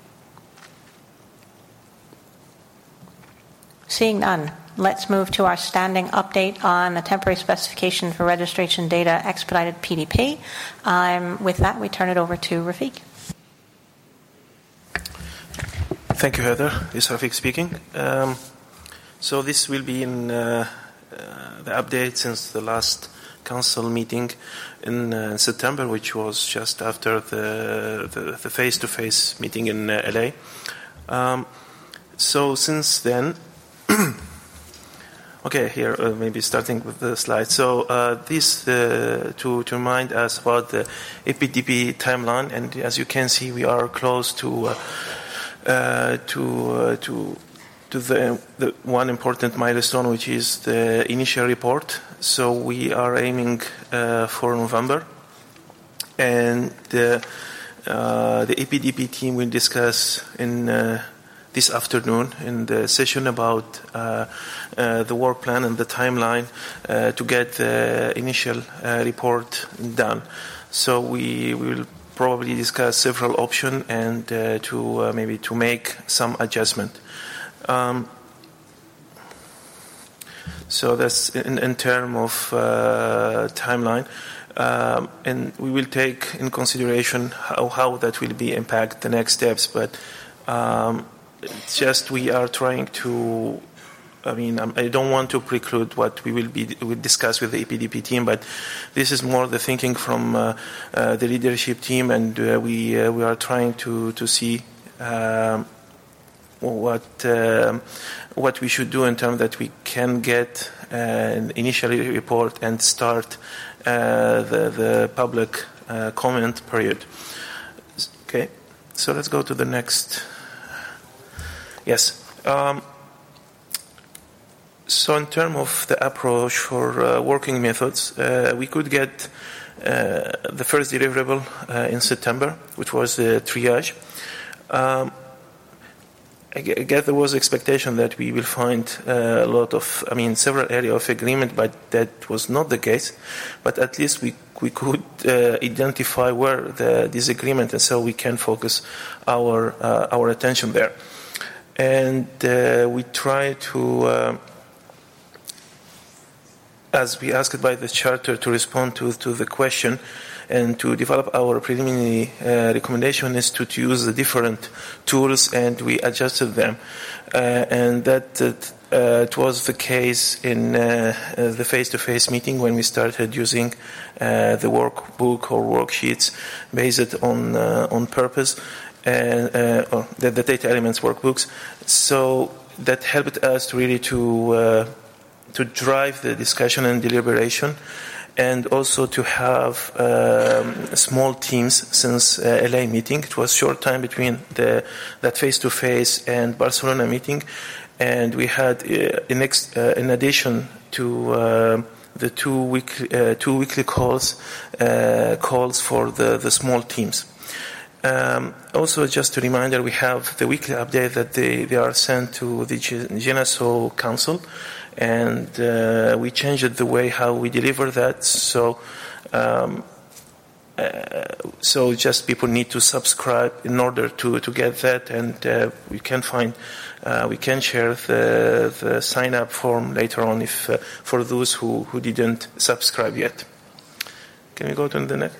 Seeing none, let's move to our standing update on the temporary specification for registration data expedited P D P. Um, with that, we turn it over to Rafiq. Thank you, Heather. This is Rafiq speaking. Um, so this will be in uh, uh, the update since the last council meeting in uh, September, which was just after the, the, the face-to-face meeting in uh, L A. Um, so since then, okay, here uh, maybe starting with the slide. So uh, this uh, to, to remind us about the A P D P timeline, and as you can see, we are close to uh, uh, to uh, to to the, the one important milestone, which is the initial report. So we are aiming uh, for November, and the, uh, the A P D P team will discuss in uh, this afternoon in the session about uh, uh, the work plan and the timeline uh, to get the initial uh, report done. So we will probably discuss several options and uh, to uh, maybe to make some adjustment. Um, so that's in, in terms of uh, timeline, um, and we will take in consideration how, how that will be impact the next steps. But um, it's just we are trying to. I mean, I don't want to preclude what we will be we discuss with the A P D P team, but this is more the thinking from uh, uh, the leadership team, and uh, we uh, we are trying to to see. Um, what uh, what we should do in terms that we can get uh, an initial report and start uh, the the public uh, comment period. Okay, so let's go to the next. Yes. Um, so in terms of the approach for uh, working methods, uh, we could get uh, the first deliverable uh, in September, which was the triage. Um, I guess there was expectation that we will find uh, a lot of, I mean, several areas of agreement, but that was not the case. But at least we we could uh, identify where the disagreement, and so we can focus our uh, our attention there. And uh, we try to, uh, as we asked by the charter, to respond to to the question. And to develop our preliminary uh, recommendation is to, to use the different tools, and we adjusted them. Uh, and that, that uh, it was the case in uh, uh, the face-to-face meeting when we started using uh, the workbook or worksheets based on uh, on purpose and uh, or the, the data elements workbooks. So that helped us to really to uh, to drive the discussion and deliberation. And also to have um, small teams since uh, L A meeting. It was short time between the that face-to-face and Barcelona meeting, and we had uh, in, ex, uh, in addition to uh, the two weekly uh, two weekly calls uh, calls for the, the small teams. Um, also, just a reminder, we have the weekly update that they, they are sent to the G N S O Council, and uh, we changed the way how we deliver that. So, um, uh, so just people need to subscribe in order to, to get that, and uh, we can find, uh, we can share the, the sign up form later on if uh, for those who, who didn't subscribe yet. Can we go to the next?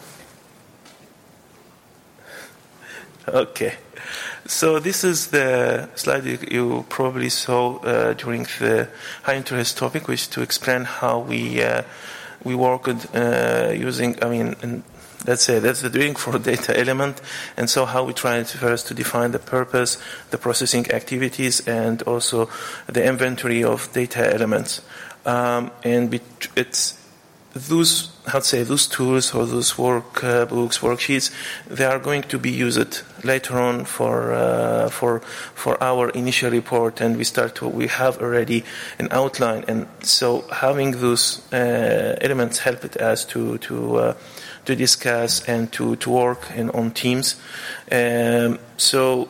Okay, so this is the slide you probably saw uh, during the high interest topic, which is to explain how we uh, we worked uh, using, I mean, and let's say that's the doing for data element, and so how we tried first to define the purpose, the processing activities, and also the inventory of data elements, um, and it's those, how to say, those tools or those work uh, books, worksheets, they are going to be used later on for uh, for for our initial report, and we start to, we have already an outline, and so having those uh, elements helped us to to uh, to discuss and to to work in, on teams. Um, so.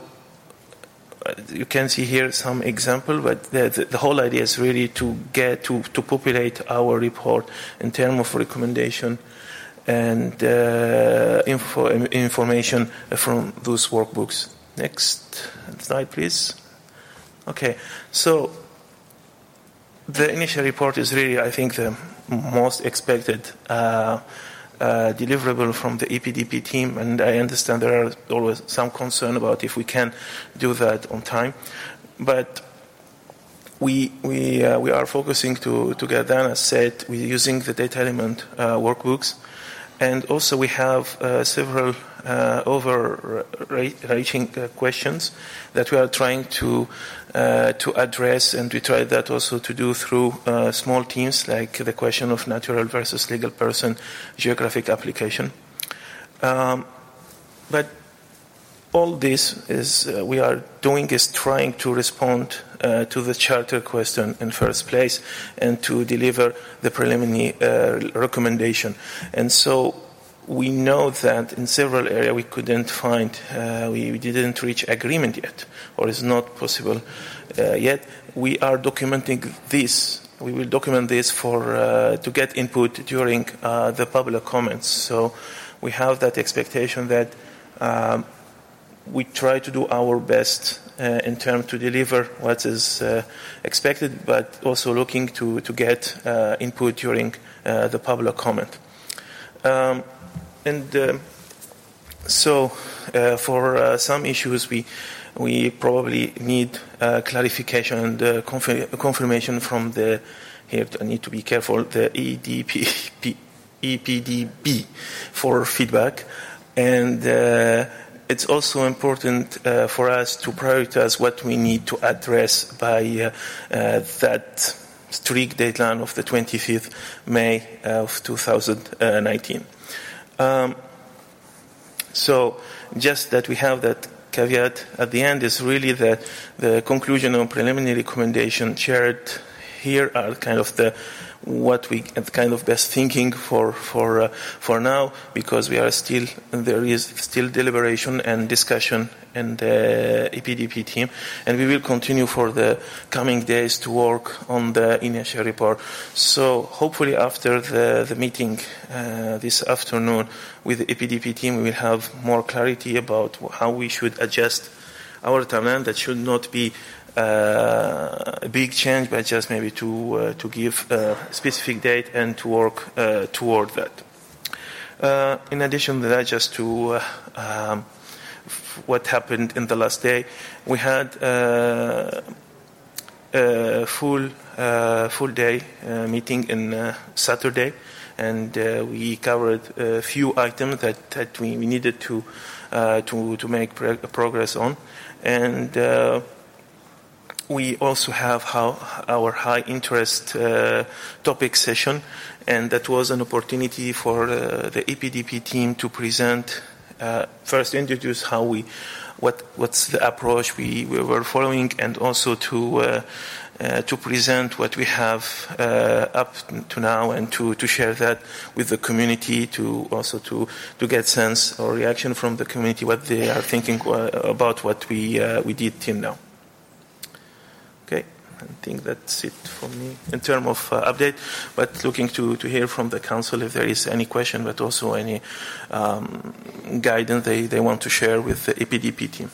You can see here some example, but the, the, the whole idea is really to get to, to populate our report in terms of recommendation and uh, info, information from those workbooks. Next slide, please. Okay, so the initial report is really, I think, the most expected uh, Uh, deliverable from the E P D P team, and I understand there are always some concern about if we can do that on time, but we we uh, we are focusing to to get that. As said, we're using the data element uh, workbooks, and also we have uh, several uh, overreaching uh, questions that we are trying to uh, to address, and we try that also to do through uh, small teams, like the question of natural versus legal person geographic application. Um, but all this is uh, we are doing is trying to respond uh, to the charter question in first place, and to deliver the preliminary uh, recommendation. And so we know that in several areas we couldn't find, uh, we, we didn't reach agreement yet, or is not possible uh, yet. We are documenting this. We will document this for uh, to get input during uh, the public comments. So we have that expectation that um, we try to do our best uh, in terms to deliver what is uh, expected, but also looking to to get uh, input during uh, the public comment. Um, And uh, so, uh, for uh, some issues, we we probably need uh, clarification and uh, confirm, confirmation from the. Here, I need to be careful. The E D P, E P D B for feedback, and uh, it's also important uh, for us to prioritize what we need to address by uh, uh, that strict deadline of the twenty-fifth of May of two thousand nineteen. Um, so just that we have that caveat at the end is really the, the conclusion and preliminary recommendation shared here are kind of the what we kind of best thinking for for uh, for now, because we are still there is still deliberation and discussion in the E P D P team, and we will continue for the coming days to work on the initial report. So hopefully after the the meeting uh, this afternoon with the E P D P team, we will have more clarity about how we should adjust our timeline. That should not be Uh, a big change, but just maybe to uh, to give a specific date and to work uh, toward that. Uh, in addition to that, just to uh, um, f- what happened in the last day, we had uh, a full uh, full day uh, meeting in uh, Saturday, and uh, we covered a few items that, that we, we needed to uh, to to make pre- progress on, and. Uh, We also have how, our high interest uh, topic session, and that was an opportunity for uh, the E P D P team to present, uh, first introduce how we, what what's the approach we, we were following, and also to uh, uh, to present what we have uh, up to now and to, to share that with the community, to also to, to get sense or reaction from the community, what they are thinking uh, about what we, uh, we did till now. Okay. I think that's it for me in terms of uh, update, but looking to, to hear from the council if there is any question, but also any um, guidance they, they want to share with the E P D P team.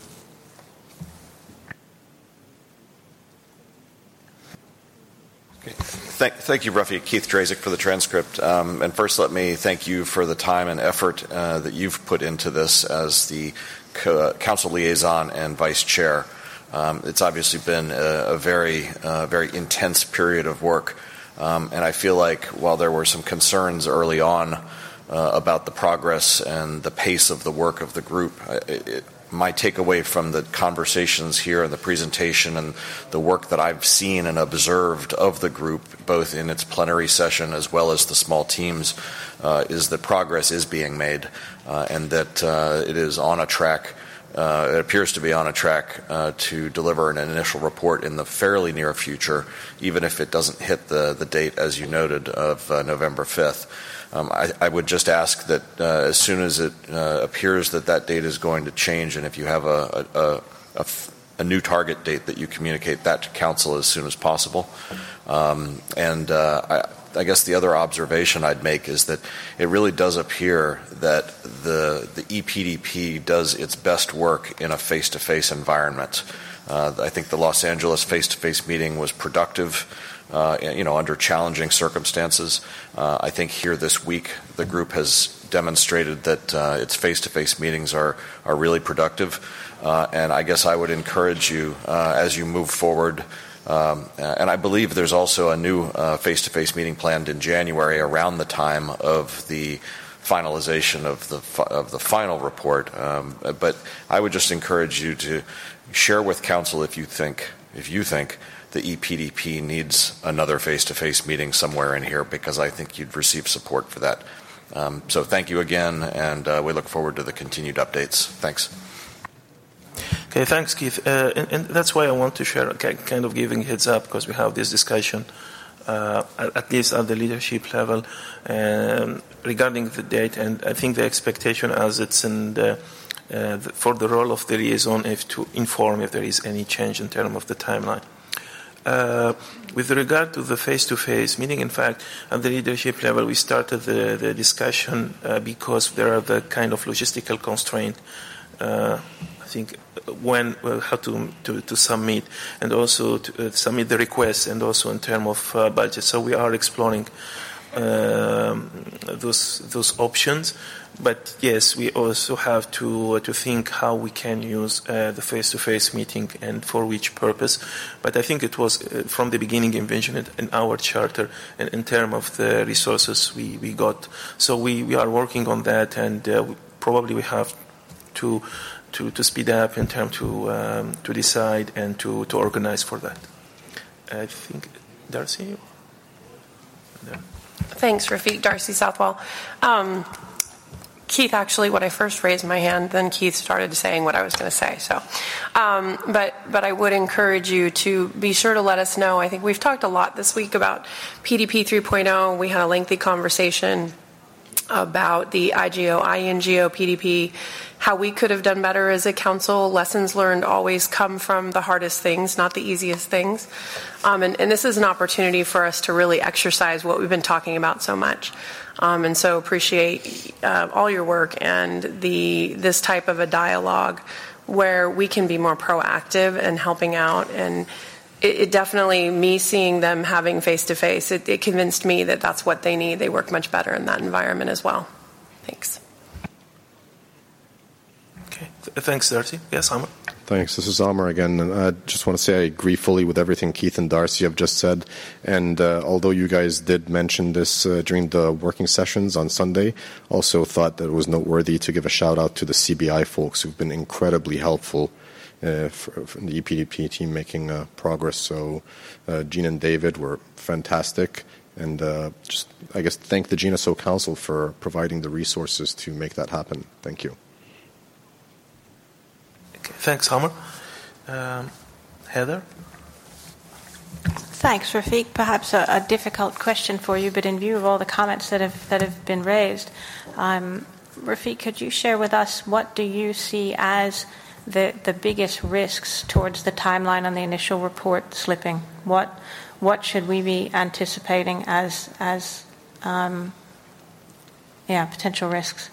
Okay. Thank, thank you, Rafi. Keith Drazik for the transcript. Um, and first, let me thank you for the time and effort uh, that you've put into this as the co- council liaison and vice chair. Um, it's obviously been a, a very, uh, very intense period of work, um, and I feel like while there were some concerns early on uh, about the progress and the pace of the work of the group, it, it, my takeaway from the conversations here and the presentation and the work that I've seen and observed of the group, both in its plenary session as well as the small teams, uh, is that progress is being made, uh, and that uh, it is on a track. Uh, it appears to be on a track uh, to deliver an initial report in the fairly near future, even if it doesn't hit the, the date, as you noted, of uh, November fifth. Um, I, I would just ask that uh, as soon as it uh, appears that that date is going to change, and if you have a, a, a, a new target date, that you communicate that to council as soon as possible. Um, and uh, I, I guess the other observation I'd make is that it really does appear that the the E P D P does its best work in a face-to-face environment. Uh, I think the Los Angeles face-to-face meeting was productive, uh, you know, under challenging circumstances. Uh, I think here this week the group has demonstrated that uh, its face-to-face meetings are are really productive. Uh, and I guess I would encourage you uh, as you move forward. Um, and I believe there's also a new uh, face-to-face meeting planned in January around the time of the finalization of the fi- of the final report. Um, but I would just encourage you to share with council if you think if you think the E P D P needs another face-to-face meeting somewhere in here, because I think you'd receive support for that. Um, so thank you again, and uh, we look forward to the continued updates. Thanks. Okay, thanks, Keith. Uh, and, and that's why I want to share, kind of giving heads up, because we have this discussion, uh, at least at the leadership level, um, regarding the date. And I think the expectation, as it's in the, uh, the, for the role of the liaison, is to inform if there is any change in terms of the timeline. Uh, with regard to the face-to-face meeting, in fact, at the leadership level, we started the, the discussion uh, because there are the kind of logistical constraint. Uh, I think when well, how to, to to submit, and also to uh, submit the request, and also in terms of uh, budget. So we are exploring um, those those options. But yes, we also have to uh, to think how we can use uh, the face-to-face meeting and for which purpose. But I think it was uh, from the beginning envisioned in our charter and in terms of the resources we, we got. So we, we are working on that, and uh, we, probably we have to to to speed up in terms to um, to decide and to, to organize for that. I think Darcy. Yeah. Thanks, Rafiq. Darcy Southwell. Um, Keith, actually, when I first raised my hand, then Keith started saying what I was going to say. So, um, but but I would encourage you to be sure to let us know. I think we've talked a lot this week about P D P three point oh. We had a lengthy conversation about the I G O, I N G O, P D P, how we could have done better as a council. Lessons learned always come from the hardest things, not the easiest things. Um, and, and this is an opportunity for us to really exercise what we've been talking about so much. Um, and so appreciate uh, all your work and the this type of a dialogue where we can be more proactive and helping out. And it, it definitely, me seeing them having face-to-face, it, it convinced me that that's what they need. They work much better in that environment as well. Thanks. Okay. Thanks, Darcy. Yes, Amr. Thanks. This is Amr again. And I just want to say I agree fully with everything Keith and Darcy have just said. And uh, although you guys did mention this uh, during the working sessions on Sunday, also thought that it was noteworthy to give a shout out to the C B I folks who've been incredibly helpful uh, for, for the E P D P team making uh, progress. So uh, Jean and David were fantastic. And uh, just, I guess, thank the G N S O Council for providing the resources to make that happen. Thank you. Okay, thanks, Hammer. Um, Heather? Thanks, Rafiq. Perhaps a, a difficult question for you, but in view of all the comments that have that have been raised, um, Rafiq, could you share with us what do you see as the the biggest risks towards the timeline on the initial report slipping? What what should we be anticipating as as um, yeah potential risks?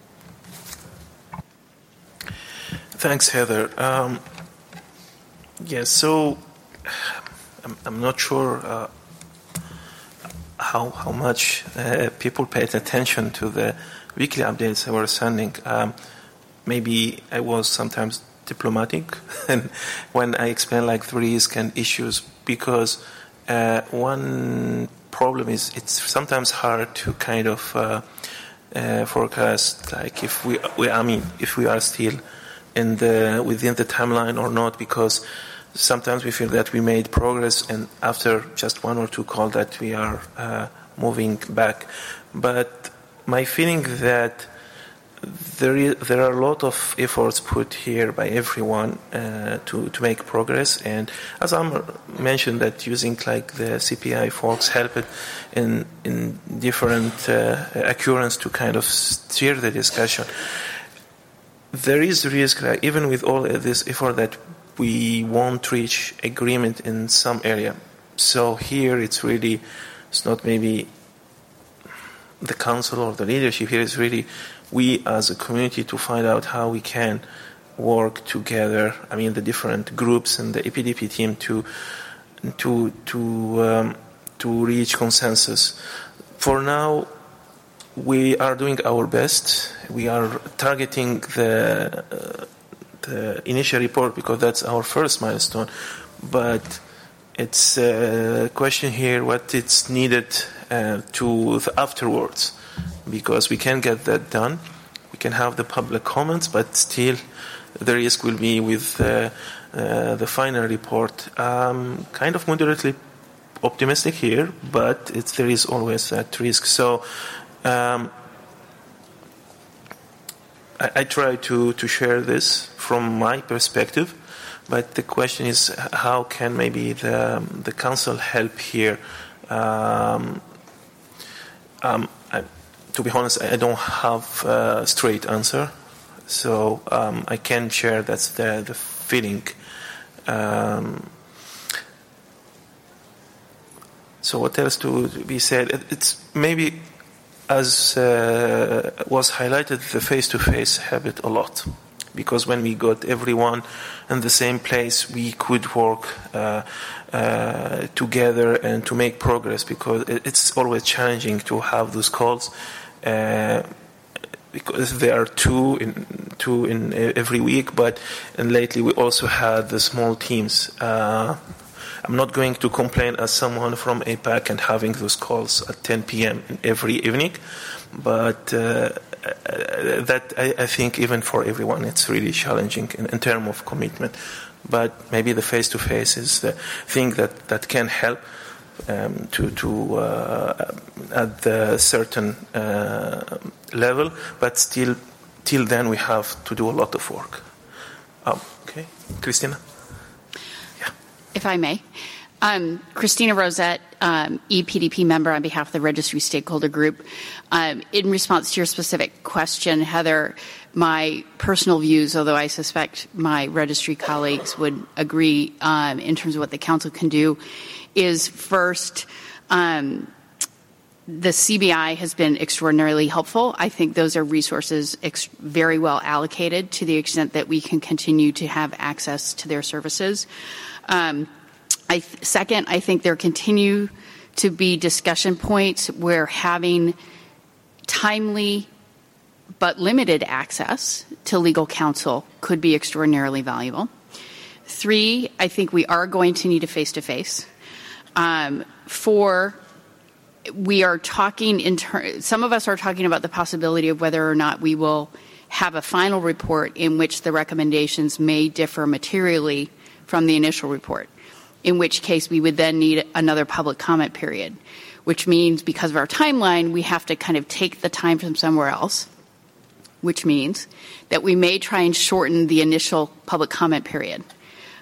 Thanks, Heather. Um, yes, yeah, so I'm, I'm not sure uh, how how much uh, people paid attention to the weekly updates I was sending. Um, maybe I was sometimes diplomatic and when I explain like the risk and issues, because uh, one problem is it's sometimes hard to kind of uh, uh, forecast, like if we, we I mean if we are still in the within the timeline or not, because sometimes we feel that we made progress and after just one or two calls that we are uh, moving back. But my feeling that there is, there are a lot of efforts put here by everyone uh, to, to make progress. And as I mentioned, that using like the C P I folks help it in, in different uh, occurrence to kind of steer the discussion. There is risk, like, even with all this effort, that we won't reach agreement in some area. So here it's really, it's not maybe the council or the leadership, here it's really we as a community to find out how we can work together. I mean, the different groups and the E P D P team to to to um, to reach consensus. For now, we are doing our best. We are targeting the uh, the initial report because that's our first milestone. But it's a question here what it's needed uh, to the afterwards, because we can get that done. We can have the public comments, but still the risk will be with uh, uh, the final report. Um, kind of moderately optimistic here, but it's, there is always that risk. So um, I, I try to, to share this from my perspective, but the question is how can maybe the, the council help here? Um, um, I, to be honest, I don't have a straight answer, so um, I can share that's the, the feeling. Um, so what else to be said? It, it's maybe, as uh, was highlighted, the face-to-face habit a lot. Because when we got everyone in the same place, we could work uh, uh, together and to make progress, because it's always challenging to have those calls uh, because there are two in, two in every week, but and lately we also had the small teams. Uh, I'm not going to complain as someone from A PAC and having those calls at ten p.m. every evening, but uh, that I, I think even for everyone it's really challenging in, in terms of commitment. But maybe the face-to-face is the thing that, that can help um, to, to uh, at the certain uh, level, but still till then we have to do a lot of work. Um, okay, Christina? If I may. Um, Christina Rosette, um, E P D P member on behalf of the Registry Stakeholder Group. Um, in response to your specific question, Heather, my personal views, although I suspect my registry colleagues would agree um, in terms of what the council can do, is first, um, the C B I has been extraordinarily helpful. I think those are resources ex- very well allocated to the extent that we can continue to have access to their services. Um, I th- second, I think there continue to be discussion points where having timely but limited access to legal counsel could be extraordinarily valuable. Three, I think we are going to need a face-to-face. Um, four, we are talking in ter- some of us are talking about the possibility of whether or not we will have a final report in which the recommendations may differ materially from the initial report, in which case we would then need another public comment period, which means because of our timeline, we have to kind of take the time from somewhere else, which means that we may try and shorten the initial public comment period.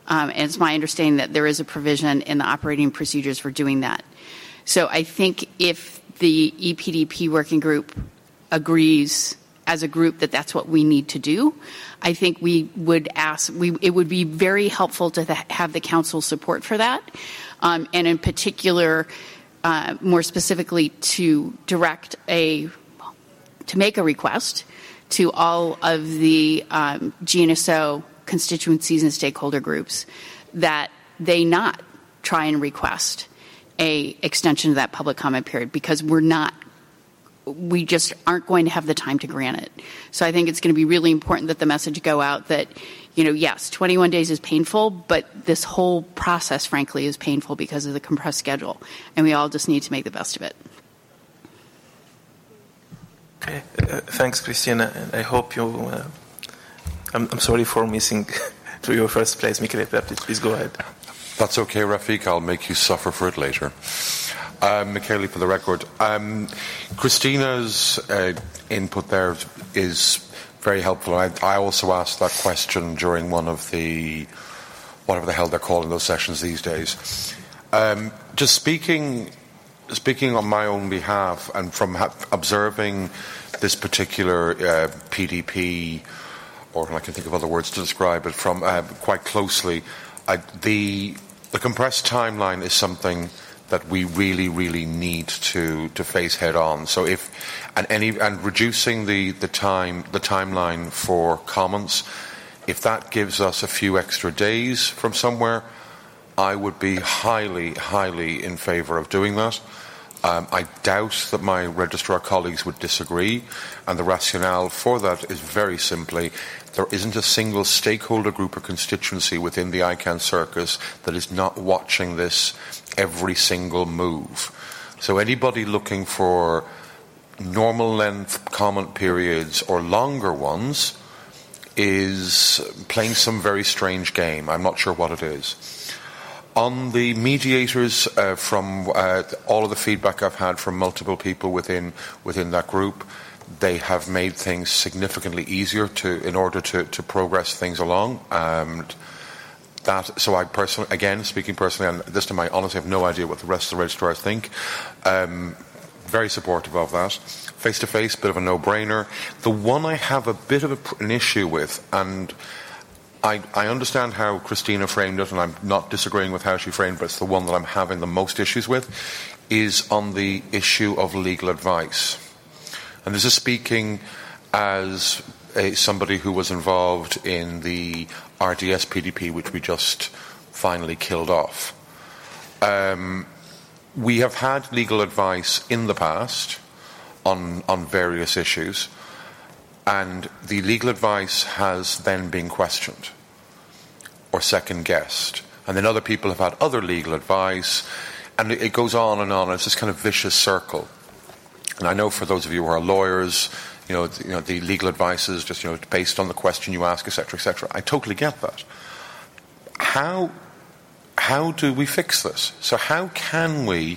Um, and it's my understanding that there is a provision in the operating procedures for doing that. So I think if the E P D P working group agrees as a group that that's what we need to do, I think we would ask, we, it would be very helpful to th- have the council support for that. Um, and in particular, uh, more specifically, to direct a, to make a request to all of the um, G N S O constituencies and stakeholder groups that they not try and request a extension of that public comment period, because we're not, we just aren't going to have the time to grant it. So I think it's going to be really important that the message go out that, you know, yes, twenty-one days is painful, but this whole process, frankly, is painful because of the compressed schedule, and we all just need to make the best of it. Okay, uh, thanks, Christina. And I hope you. Uh, I'm, I'm sorry for missing to your first place, Michele. Please, please go ahead. That's okay, Rafik. I'll make you suffer for it later. Um, Michele, for the record, um, Christina's uh, input there is very helpful. I, I also asked that question during one of the, whatever the hell they're calling those sessions these days. Um, just speaking, speaking on my own behalf and from ha- observing this particular uh, P D P, or I can think of other words to describe it, from uh, quite closely, I, the the compressed timeline is something that we really, really need to, to face head on. So if and any and reducing the, the time the timeline for comments, if that gives us a few extra days from somewhere, I would be highly, highly in favour of doing that. Um, I doubt that my registrar colleagues would disagree, and the rationale for that is very simply there isn't a single stakeholder group or constituency within the I CANN circus that is not watching this every single move. So anybody looking for normal length comment periods or longer ones is playing some very strange game. I'm not sure what it is. On the mediators, uh, from uh, all of the feedback I've had from multiple people within within that group, they have made things significantly easier to in order to, to progress things along. Um, that so I personally, again speaking personally, and this time I honestly have no idea what the rest of the registrars think. Um, very supportive of that. Face to face, bit of a no-brainer. The one I have a bit of a, an issue with, and I, I understand how Christina framed it, and I'm not disagreeing with how she framed it, but it's the one that I'm having the most issues with, is on the issue of legal advice. And this is speaking as a, somebody who was involved in the R D S P D P, which we just finally killed off. Um, we have had legal advice in the past on, on various issues, and the legal advice has then been questioned or second-guessed. And then other people have had other legal advice, and it goes on and on. It's this kind of vicious circle. And I know for those of you who are lawyers, you know, you know the legal advice is just, you know, based on the question you ask, et cetera, et cetera. I totally get that. How, how do we fix this? So how can we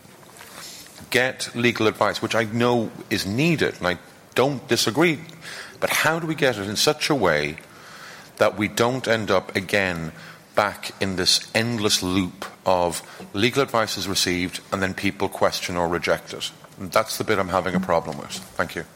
get legal advice, which I know is needed, and I don't disagree, but how do we get it in such a way that we don't end up again back in this endless loop of legal advice is received and then people question or reject it? And that's the bit I'm having a problem with. Thank you.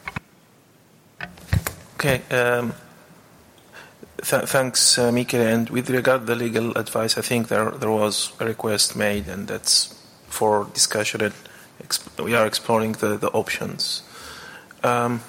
Okay. Um, th- thanks, uh, Michele. And with regard to the legal advice, I think there there was a request made, and that's for discussion. And exp- we are exploring the, the options. Um,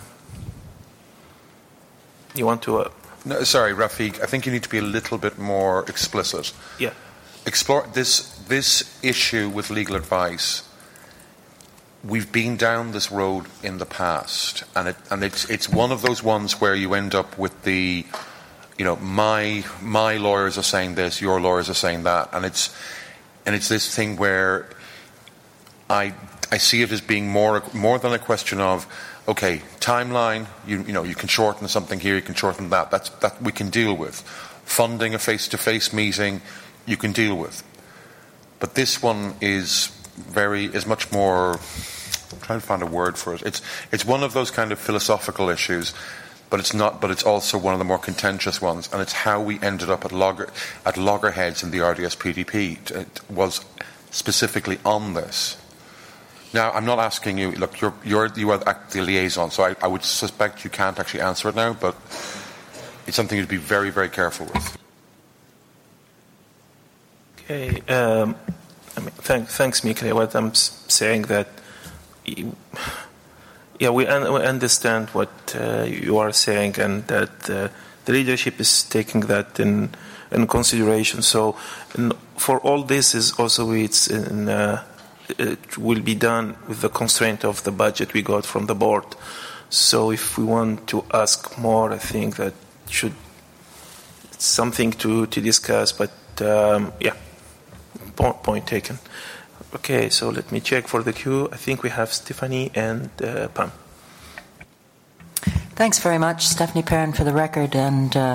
you want to... Uh, no, sorry, Rafik. I think you need to be a little bit more explicit. Yeah. Explore this this issue with legal advice. We've been down this road in the past, and it and it's it's one of those ones where you end up with the, you know, my my lawyers are saying this, your lawyers are saying that, and it's and it's this thing where I I see it as being more more than a question of, okay, timeline, you you know, you can shorten something here, you can shorten that. That's that we can deal with. Funding a face-to-face meeting, you can deal with. But this one is very is much more. I'm trying to find a word for it. It's it's one of those kind of philosophical issues but it's not. But it's also one of the more contentious ones, and it's how we ended up at logger at loggerheads in the R D S P D P. It was specifically on this. Now, I'm not asking you. Look, you're, you're you are the liaison, so I, I would suspect you can't actually answer it now, but it's something you'd be very, very careful with. Okay. Um, I mean, thank, thanks, Michael. What I'm saying that, yeah, we, un- we understand what uh, you are saying, and that uh, the leadership is taking that in in consideration. So, in, for all this is also it's in. Uh, It will be done with the constraint of the budget we got from the board. So if we want to ask more, I think that should it's something to, to discuss. But um, yeah, point, point taken. Okay, so let me check for the queue. I think we have Stephanie and uh, Pam. Thanks very much, Stephanie Perrin, for the record. And uh,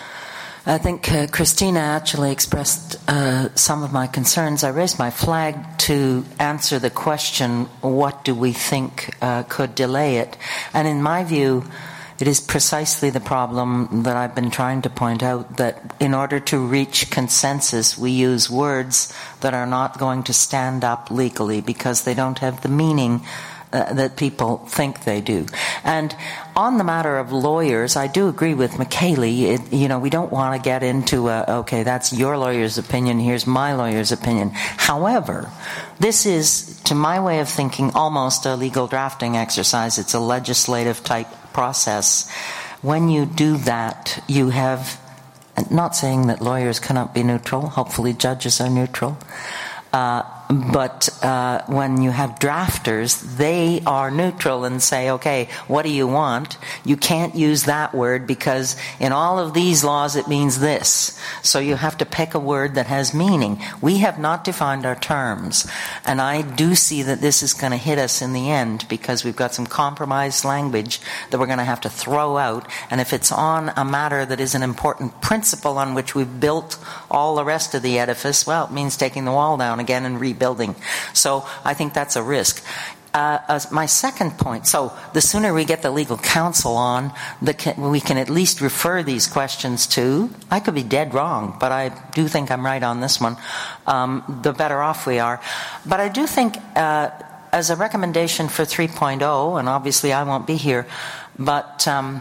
I think uh, Christina actually expressed uh, some of my concerns. I raised my flag to answer the question, what do we think uh, could delay it? And in my view, it is precisely the problem that I've been trying to point out, that in order to reach consensus, we use words that are not going to stand up legally because they don't have the meaning Uh, that people think they do. And on the matter of lawyers, I do agree with McKaylee. It, you know, we don't want to get into a, okay, that's your lawyer's opinion, here's my lawyer's opinion. However, this is, to my way of thinking, almost a legal drafting exercise. It's a legislative type process. When you do that, you have, not saying that lawyers cannot be neutral, hopefully judges are neutral, uh, But uh, when you have drafters, they are neutral and say, okay, what do you want? You can't use that word because in all of these laws it means this. So you have to pick a word that has meaning. We have not defined our terms. And I do see that this is going to hit us in the end because we've got some compromised language that we're going to have to throw out. And if it's on a matter that is an important principle on which we've built all the rest of the edifice, well, it means taking the wall down again and rebuilding. Building. So I think that's a risk. Uh, as my second point, so the sooner we get the legal counsel on, the can, we can at least refer these questions to, I could be dead wrong, but I do think I'm right on this one, um, the better off we are. But I do think uh, as a recommendation for three point oh, and obviously I won't be here, but um,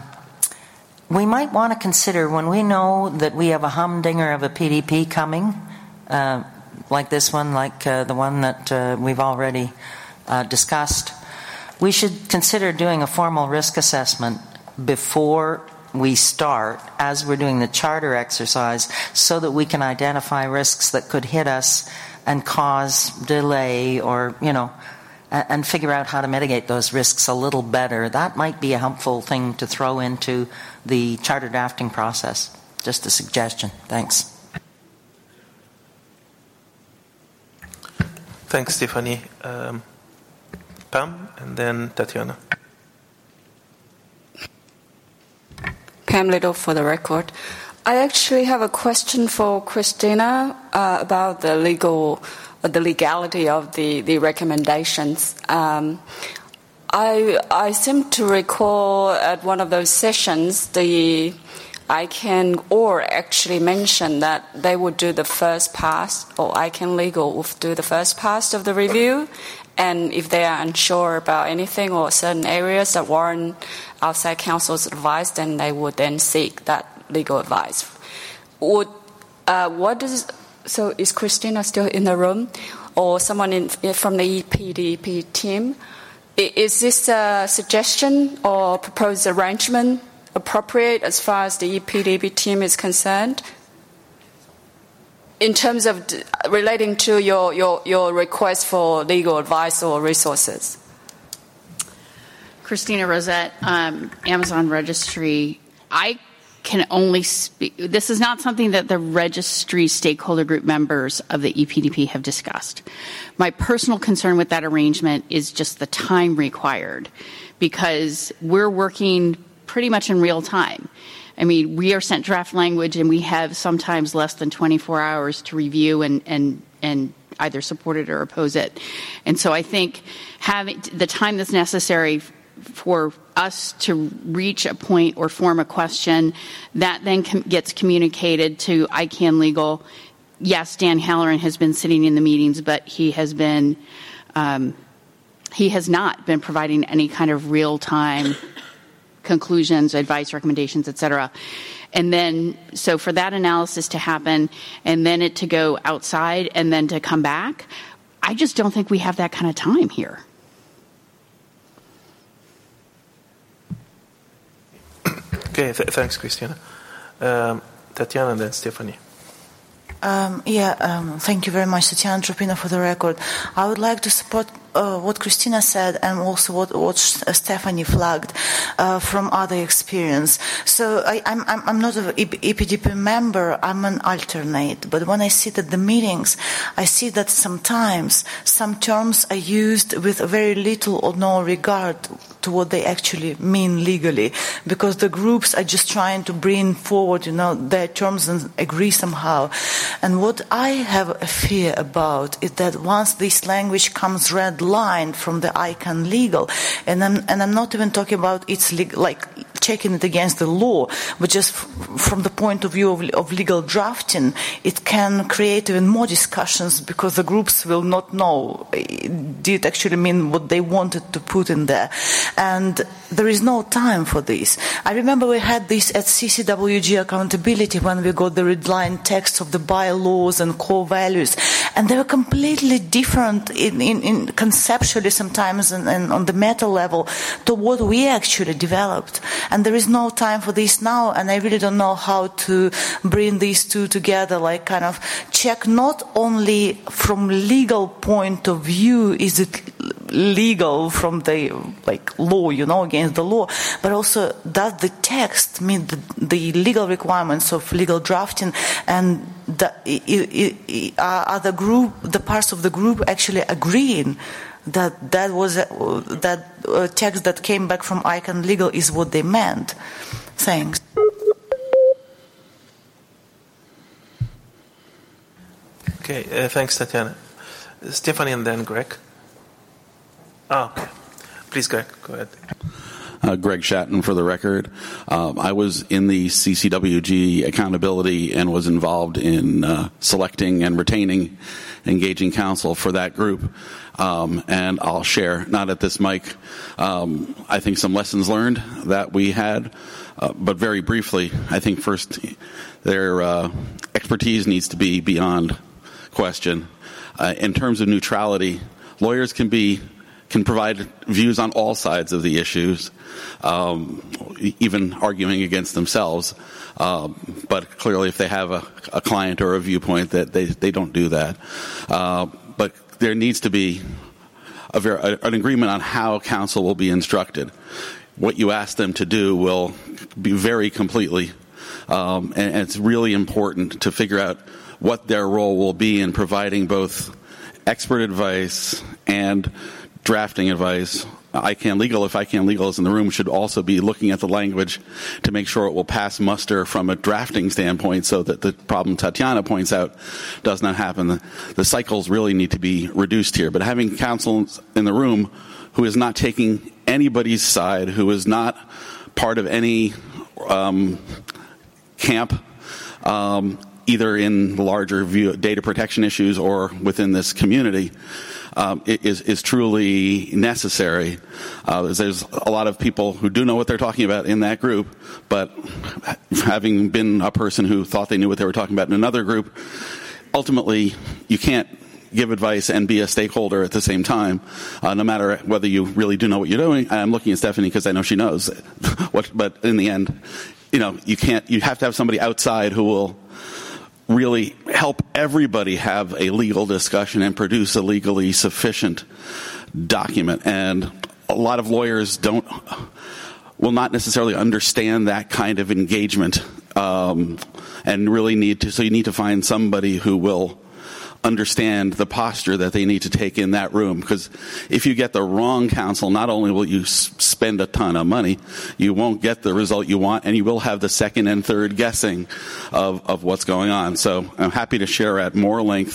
we might want to consider when we know that we have a humdinger of a P D P coming, uh, like this one, like uh, the one that uh, we've already uh, discussed, we should consider doing a formal risk assessment before we start, as we're doing the charter exercise, so that we can identify risks that could hit us and cause delay or, you know, and figure out how to mitigate those risks a little better. That might be a helpful thing to throw into the charter drafting process. Just a suggestion. Thanks. Thanks, Stephanie. Um, Pam, and then Tatiana. Pam Little for the record. I actually have a question for Christina uh, about the legal, uh, the legality of the, the recommendations. Um, I I seem to recall at one of those sessions the I can or actually mention that they would do the first pass, or I can legal would do the first pass of the review, and if they are unsure about anything or certain areas that warrant outside counsel's advice, then they would then seek that legal advice. Would uh, what is so? Is Christina still in the room, or someone in, from the E P D P team? Is this a suggestion or proposed arrangement appropriate as far as the E P D P team is concerned? In terms of d- relating to your, your, your request for legal advice or resources? Christina Rosette, um, Amazon Registry. I can only speak, this is not something that the registry stakeholder group members of the E P D P have discussed. My personal concern with that arrangement is just the time required, because we're working pretty much in real time. I mean, we are sent draft language and we have sometimes less than twenty-four hours to review and, and, and either support it or oppose it. And so I think having the time that's necessary for us to reach a point or form a question that then com- gets communicated to I CAN Legal. Yes, Dan Halloran has been sitting in the meetings, but he has been um, he has not been providing any kind of real-time conclusions, advice, recommendations, et cetera. And then, so for that analysis to happen, and then it to go outside, and then to come back, I just don't think we have that kind of time here. Okay, th- thanks, Christina. Um, Tatiana and then Stephanie. Um, yeah, um, thank you very much, Tatiana Tropina, for the record. I would like to support uh, what Christina said and also what, what Stephanie flagged uh, from other experience. So I, I'm, I'm not an E P D P member, I'm an alternate, but when I sit at the meetings, I see that sometimes some terms are used with very little or no regard to what they actually mean legally, because the groups are just trying to bring forward, you know, their terms and agree somehow. And what I have a fear about is that once this language comes red line from the I CAN Legal, and I'm, and I'm not even talking about it's legal, like checking it against the law, but just f- from the point of view of, of legal drafting, it can create even more discussions because the groups will not know did it actually mean what they wanted to put in there. And there is no time for this. I remember we had this at C C W G accountability when we got the red line text of the bylaws and core values, and they were completely different in, in, in conceptually sometimes and, and on the meta level to what we actually developed. And there is no time for this now, and I really don't know how to bring these two together, like kind of check not only from legal point of view, is it legal from the like law, you know, against the law, but also does the text meet the, the legal requirements of legal drafting, and the, it, it, are the group, the parts of the group actually agreeing that that was a, that uh, text that came back from I CAN Legal is what they meant. Thanks. Okay, uh, thanks, Tatiana. Stephanie and then Greg. Oh, okay. Please, Greg, go ahead. Uh, Greg Shatton for the record. Um, I was in the C C W G accountability and was involved in uh, selecting and retaining engaging counsel for that group. Um, and I'll share, not at this mic, um, I think some lessons learned that we had. Uh, but very briefly, I think first their uh, expertise needs to be beyond question. Uh, in terms of neutrality, lawyers can be can provide views on all sides of the issues, um, even arguing against themselves. Um, but clearly, if they have a, a client or a viewpoint, that they, they don't do that. Uh, but there needs to be a ver- an agreement on how counsel will be instructed. What you ask them to do will be very completely, um, and, and it's really important to figure out what their role will be in providing both expert advice and drafting advice. I CAN Legal, if I CAN Legal is in the room, should also be looking at the language to make sure it will pass muster from a drafting standpoint so that the problem Tatiana points out does not happen. The, the cycles really need to be reduced here. But having counsel in the room who is not taking anybody's side, who is not part of any um, camp, um, either in the larger view data protection issues or within this community, um, is, is truly necessary. Uh, there's a lot of people who do know what they're talking about in that group, but having been a person who thought they knew what they were talking about in another group, ultimately you can't give advice and be a stakeholder at the same time, uh, no matter whether you really do know what you're doing. I'm looking at Stephanie because I know she knows what, but in the end, you know, you can't, you have to have somebody outside who will really help everybody have a legal discussion and produce a legally sufficient document. And a lot of lawyers don't, will not necessarily understand that kind of engagement, um, and really need to, so you need to find somebody who will understand the posture that they need to take in that room. Because if you get the wrong counsel, not only will you s- spend a ton of money, you won't get the result you want, and you will have the second and third guessing of, of what's going on. So I'm happy to share at more length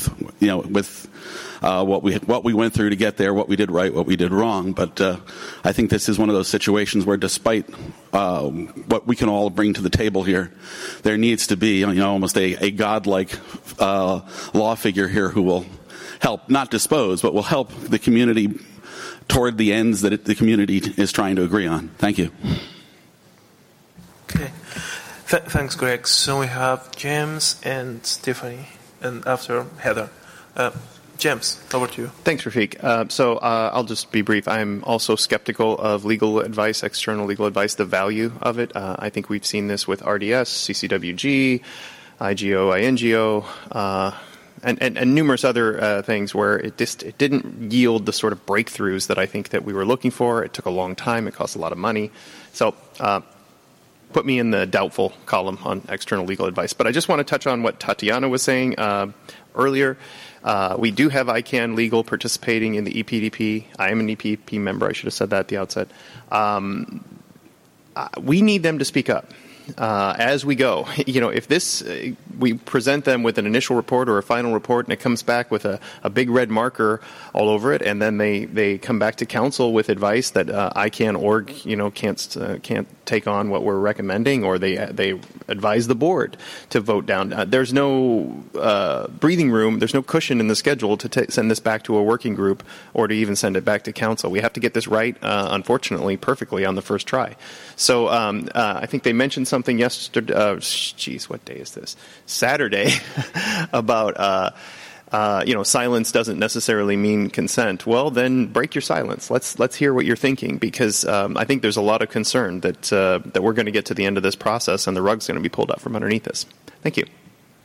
you know, with uh, what we what we went through to get there, what we did right, what we did wrong. But uh, I think this is one of those situations where, despite uh, what we can all bring to the table here, there needs to be, you know, almost a, a godlike uh, law figure here who will help, not dispose, but will help the community toward the ends that it, the community is trying to agree on. Thank you. Okay. Th- thanks, Greg. So we have James and Stephanie, and after Heather. Uh, James, over to you. Thanks, Rafiq. Uh, so uh, I'll just be brief. I'm also skeptical of legal advice, external legal advice, the value of it. Uh, I think we've seen this with R D S, C C W G, I G O, I N G O, uh, and, and, and numerous other uh, things where it just it didn't yield the sort of breakthroughs that I think that we were looking for. It took a long time. It cost a lot of money. So uh, put me in the doubtful column on external legal advice. But I just want to touch on what Tatiana was saying uh, earlier. Uh, we do have I CAN Legal participating in the E P D P. I am an E P D P member. I should have said that at the outset. Um, uh, we need them to speak up. Uh, as we go, you know, if this, uh, we present them with an initial report or a final report and it comes back with a, a big red marker all over it, and then they, they come back to council with advice that uh, I CAN org, you know, can't uh, can't take on what we're recommending, or they they advise the board to vote down. Uh, there's no uh, breathing room, there's no cushion in the schedule to t- send this back to a working group or to even send it back to council. We have to get this right, uh, unfortunately, perfectly on the first try. So um, uh, I think they mentioned something yesterday, uh, geez, what day is this? Saturday, about, uh, uh, you know, silence doesn't necessarily mean consent. Well, then break your silence. Let's let's hear what you're thinking, because um, I think there's a lot of concern that uh, that we're going to get to the end of this process and the rug's going to be pulled out from underneath us. Thank you.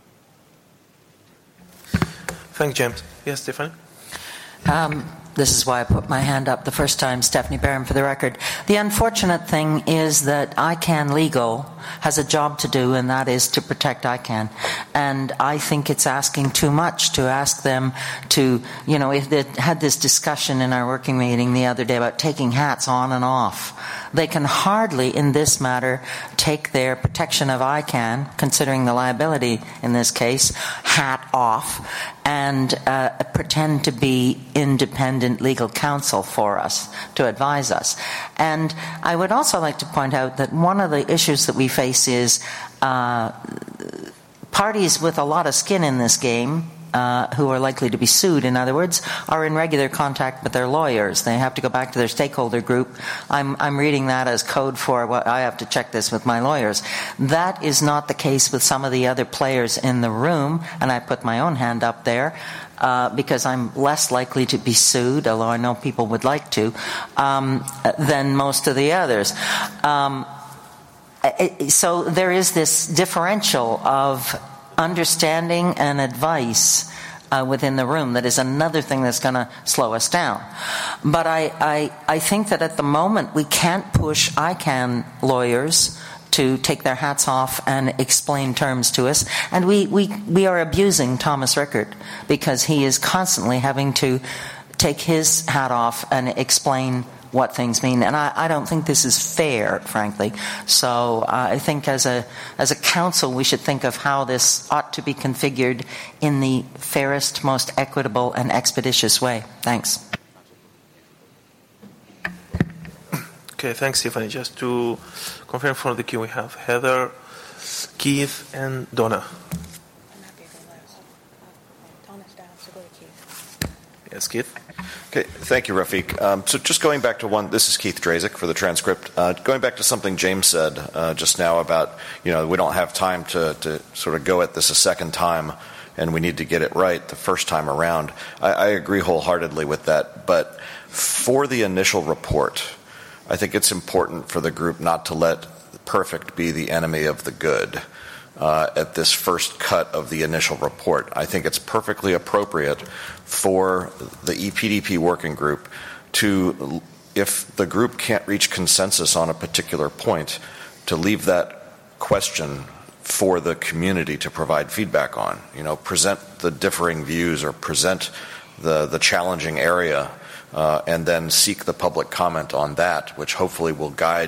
Thanks, James. Yes, Stephanie? Um, this is why I put my hand up the first time, Stephanie Barron, for the record. The unfortunate thing is that I CAN Legal has a job to do, and that is to protect I CAN. And I think it's asking too much to ask them to, you know, if they had this discussion in our working meeting the other day about taking hats on and off. They can hardly, in this matter, take their protection of I CAN, considering the liability in this case, hat off, and uh, pretend to be independent legal counsel for us, to advise us. And I would also like to point out that one of the issues that we face is uh, parties with a lot of skin in this game, Uh, who are likely to be sued, in other words, are in regular contact with their lawyers. They have to go back to their stakeholder group. I'm, I'm reading that as code for what I have to check this with my lawyers. That is not the case with some of the other players in the room, and I put my own hand up there uh, because I'm less likely to be sued, although I know people would like to, um, than most of the others. Um, so there is this differential of understanding and advice uh, within the room that is another thing that's going to slow us down. But I, I, I think that at the moment we can't push I CAN lawyers to take their hats off and explain terms to us. And we, we, we are abusing Thomas Rickard because he is constantly having to take his hat off and explain what things mean, and I, I don't think this is fair, frankly. So uh, I think as a as a council, we should think of how this ought to be configured in the fairest, most equitable, and expeditious way. Thanks. Okay, thanks, Stephanie. Just to confirm for the queue, we have Heather, Keith, and Donna. Yes, Keith. Okay, thank you, Rafiq. Um, so just going back to one, this is Keith Drazik for the transcript. Uh, going back to something James said uh, just now about, you know, we don't have time to, to sort of go at this a second time and we need to get it right the first time around. I, I agree wholeheartedly with that. But for the initial report, I think it's important for the group not to let perfect be the enemy of the good. Uh, at this first cut of the initial report, I think it's perfectly appropriate for the E P D P working group to, if the group can't reach consensus on a particular point, to leave that question for the community to provide feedback on. You know, present the differing views or present the, the challenging area uh, and then seek the public comment on that, which hopefully will guide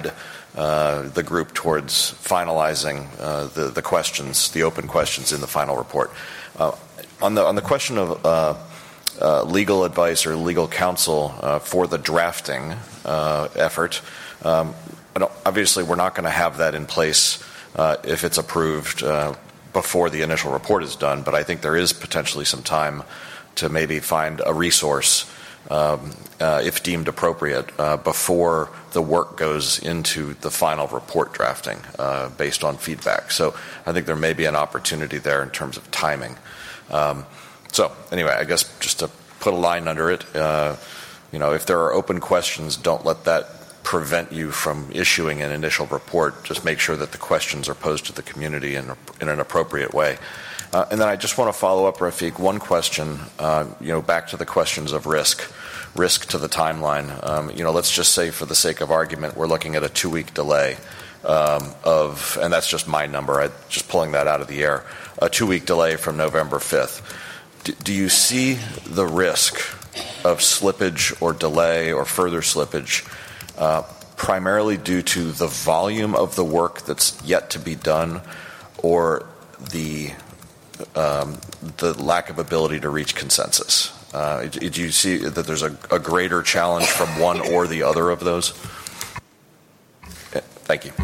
uh, the group towards finalizing uh, the, the questions, the open questions in the final report. Uh, on the on the question of uh, uh, legal advice or legal counsel uh, for the drafting uh, effort, um, I don't, obviously we're not going to have that in place uh, if it's approved uh, before the initial report is done, but I think there is potentially some time to maybe find a resource, um, uh, if deemed appropriate, uh, before the work goes into the final report drafting uh, based on feedback. So I think there may be an opportunity there in terms of timing. Um, so anyway, I guess just to put a line under it, uh, you know, if there are open questions, don't let that prevent you from issuing an initial report. Just make sure that the questions are posed to the community in, in an appropriate way. Uh, and then I just want to follow up, Rafiq, one question, uh, you know, back to the questions of risk, risk to the timeline. Um, you know, let's just say for the sake of argument, we're looking at a two-week delay um, of, and that's just my number, I'm just pulling that out of the air, a two-week delay from November fifth. D- do you see the risk of slippage or delay or further slippage uh, primarily due to the volume of the work that's yet to be done, or the Um, the lack of ability to reach consensus? Uh, do you see that there's a, a greater challenge from one or the other of those? Okay, thank you.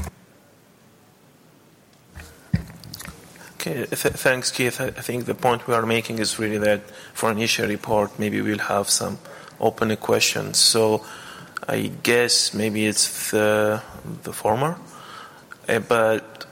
Okay, th- thanks, Keith. I, I think the point we are making is really that for an initial report, maybe we'll have some open questions. So I guess maybe it's the, the former, uh, but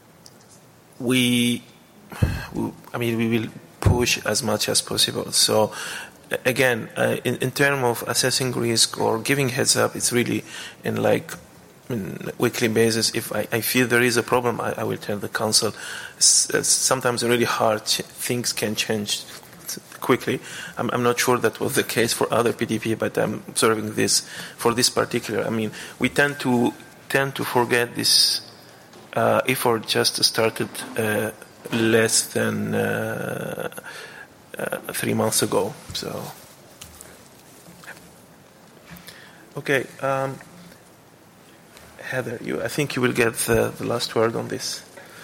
we. I mean, we will push as much as possible. So, again, uh, in, in terms of assessing risk or giving heads up, it's really in like in weekly basis. If I, I feel there is a problem, I, I will tell the council. S- sometimes really hard ch- things can change quickly. I'm, I'm not sure that was the case for other P D P, but I'm observing this for this particular. I mean, we tend to tend to forget this uh, effort just started. Uh, less than uh, uh, three months ago. So, okay, um, Heather, you, I think you will get the, the last word on this.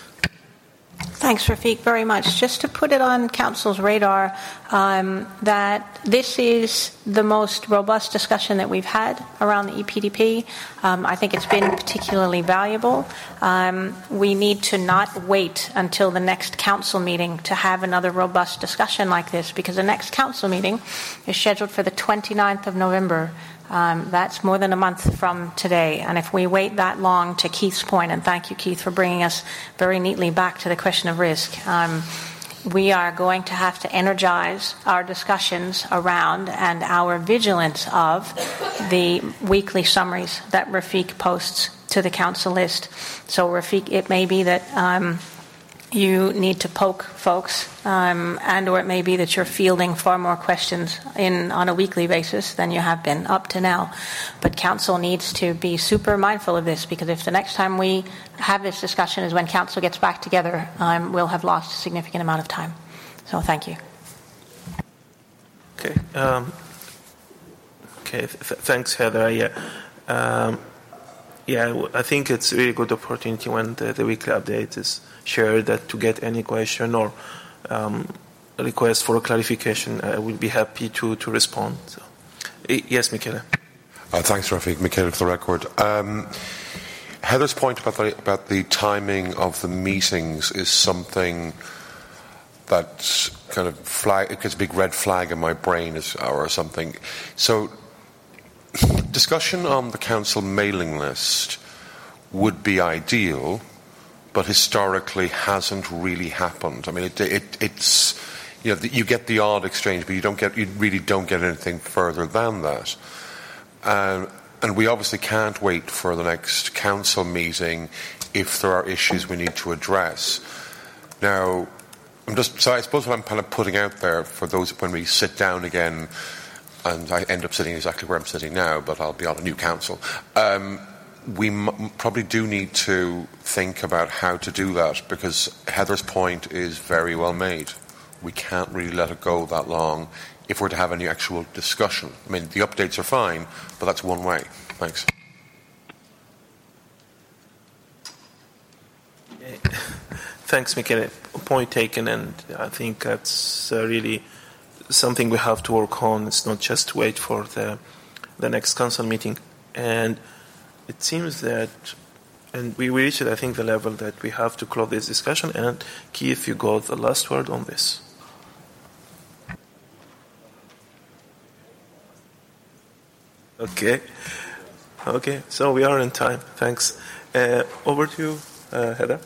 Thanks, Rafiq, very much. Just to put it on Council's radar, um, that this is the most robust discussion that we've had around the E P D P. Um, I think it's been particularly valuable. Um, we need to not wait until the next Council meeting to have another robust discussion like this, because the next Council meeting is scheduled for the twenty-ninth of November. Um, that's more than a month from today. And if we wait that long, to Keith's point, and thank you, Keith, for bringing us very neatly back to the question of risk, um, we are going to have to energize our discussions around and our vigilance of the weekly summaries that Rafiq posts to the Council list. So, Rafiq, it may be that um, you need to poke folks, um, and or it may be that you're fielding far more questions in on a weekly basis than you have been up to now. But Council needs to be super mindful of this, because if the next time we have this discussion is when Council gets back together, um, we'll have lost a significant amount of time. So thank you. Okay. Um, okay. Th- thanks, Heather. Yeah. Um, yeah. I think it's a really good opportunity when the, the weekly update is shared, that to get any question or um, request for a clarification, I will be happy to, to respond. So, yes, Michele. Uh, thanks, Rafiq. Michele, for the record. Um, Heather's point about the, about the timing of the meetings is something that kind of flag, it gets a big red flag in my brain is, or something. So, discussion on the council mailing list would be ideal, but historically hasn't really happened. I mean, it, it, it's, you know, you get the odd exchange, but you don't get, you really don't get anything further than that. Um, and we obviously can't wait for the next council meeting if there are issues we need to address. Now, I'm just, so I suppose what I'm kind of putting out there for those when we sit down again, and I end up sitting exactly where I'm sitting now, but I'll be on a new council. Um, we m- probably do need to think about how to do that, because Heather's point is very well made. We can't really let it go that long if we're to have any actual discussion. I mean, the updates are fine, but that's one way. Thanks. Thanks, Michele. Point taken, and I think that's uh, really something we have to work on. It's not just wait for the the next council meeting. And it seems that, and we reached, I think, the level that we have to close this discussion. And Keith, you got the last word on this. Okay. Okay, so we are in time. Thanks. Uh, over to you, uh, Heather.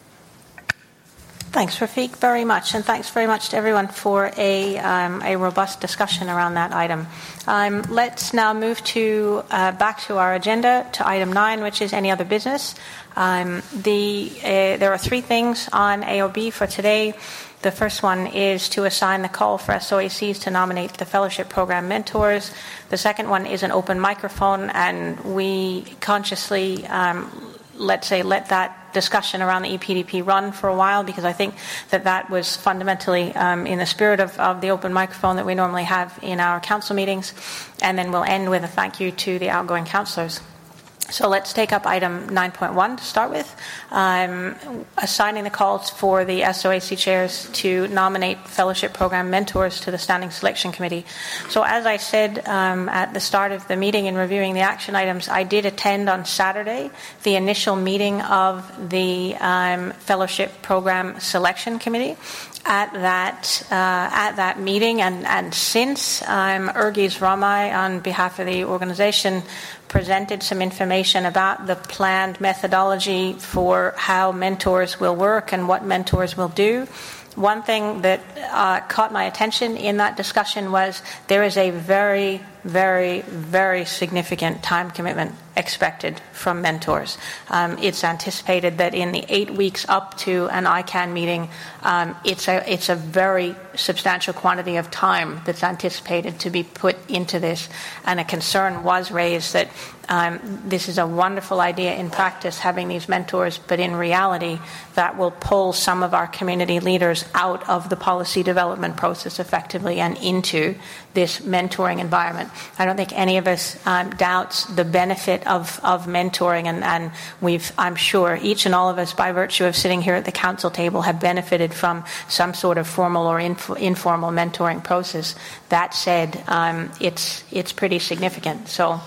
Thanks, Rafiq, very much, and thanks very much to everyone for a, um, a robust discussion around that item. Um, let's now move to uh, back to our agenda, to item nine, which is any other business. Um, the, uh, there are three things on A O B for today. The first one is to assign the call for S O A Cs to nominate the fellowship program mentors. The second one is an open microphone, and we consciously, um, let's say, let that discussion around the E P D P run for a while, because I think that that was fundamentally um, in the spirit of, of the open microphone that we normally have in our council meetings. And then we'll end with a thank you to the outgoing councillors. So let's take up item nine point one to start with, um, assigning the calls for the S O A C chairs to nominate fellowship program mentors to the Standing Selection Committee. So as I said um, at the start of the meeting in reviewing the action items, I did attend on Saturday the initial meeting of the um, fellowship program selection committee. At that uh, at that meeting, and, and since um, Urgis Ramai, on behalf of the organization, presented some information about the planned methodology for how mentors will work and what mentors will do. One thing that uh, caught my attention in that discussion was there is a very, very, very significant time commitment expected from mentors. Um, it's anticipated that in the eight weeks up to an I CANN meeting, um, it's a it's a very substantial quantity of time that's anticipated to be put into this. And a concern was raised that um, this is a wonderful idea in practice, having these mentors, but in reality, that will pull some of our community leaders out of the policy development process effectively and into this mentoring environment. I don't think any of us um, doubts the benefit of, of mentoring, and, and we've, I'm sure, each and all of us, by virtue of sitting here at the council table, have benefited from some sort of formal or inf- informal mentoring process. That said, um, it's it's pretty significant. So.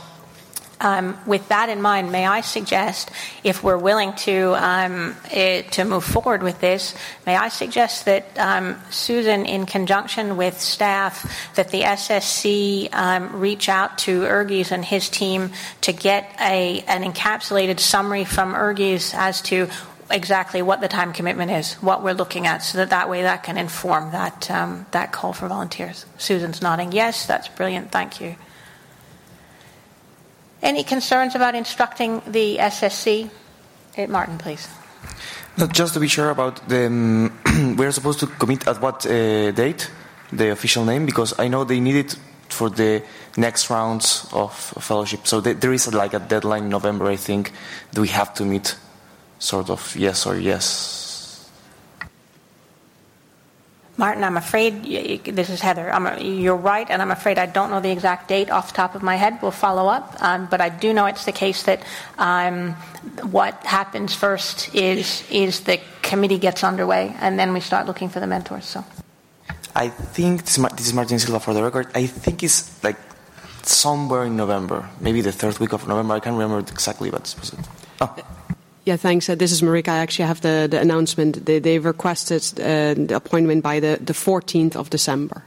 Um, with that in mind, may I suggest, if we're willing to um, uh, to move forward with this, may I suggest that um, Susan, in conjunction with staff, that the S S C um, reach out to Urgis and his team to get a an encapsulated summary from Urgis as to exactly what the time commitment is, what we're looking at, so that that way that can inform that um, that call for volunteers. Susan's nodding yes. That's brilliant. Thank you. Any concerns about instructing the S S C? Uh, Martin, please. No, just to be sure about the, um, we're supposed to commit at what uh, date, the official name, because I know they need it for the next rounds of fellowship. So th- there is like a deadline in November, I think, that we have to meet, sort of yes or yes. Martin, I'm afraid, this is Heather, I'm, you're right, and I'm afraid I don't know the exact date off the top of my head. We'll follow up, um, but I do know it's the case that um, what happens first is is the committee gets underway, and then we start looking for the mentors. So, I think, this is Martin Silva for the record, I think it's like somewhere in November, maybe the third week of November, I can't remember exactly, but it's it. Oh. Yeah, thanks. Uh, this is Marika. I actually have the, the announcement. They, they've requested uh, the appointment by the, the fourteenth of December.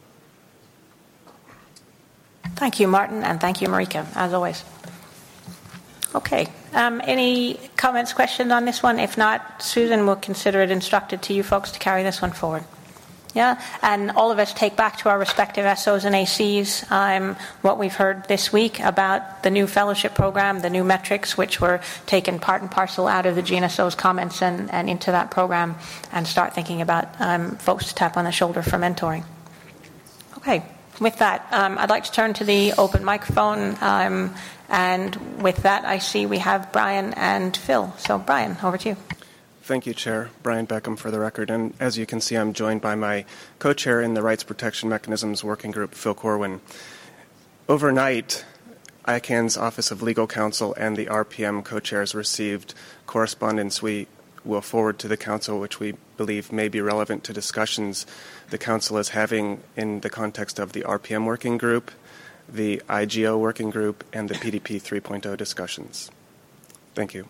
Thank you, Martin, and thank you, Marika, as always. Okay. Um, any comments, questions on this one? If not, Susan will consider it instructed to you folks to carry this one forward. Yeah, and all of us take back to our respective S Os and A Cs um, what we've heard this week about the new fellowship program, the new metrics, which were taken part and parcel out of the G N S O's comments and, and into that program, and start thinking about um, folks to tap on the shoulder for mentoring. Okay, with that, um, I'd like to turn to the open microphone, um, and with that, I see we have Brian and Phil. So, Brian, over to you. Thank you, Chair. Brian Beckham for the record. And as you can see, I'm joined by my co-chair in the Rights Protection Mechanisms Working Group, Phil Corwin. Overnight, I CANN's Office of Legal Counsel and the R P M co-chairs received correspondence we we'll forward to the Council, which we believe may be relevant to discussions the Council is having in the context of the R P M working group, the I G O working group, and the P D P three point oh discussions. Thank you.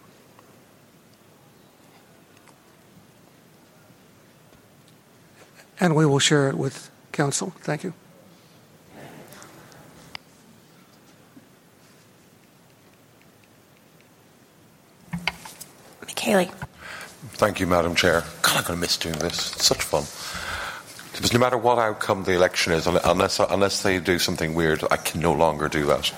And we will share it with Council. Thank you. McHaley. Thank you, Madam Chair. God, I'm going to miss doing this. It's such fun. Because no matter what outcome the election is, unless unless they do something weird, I can no longer do that.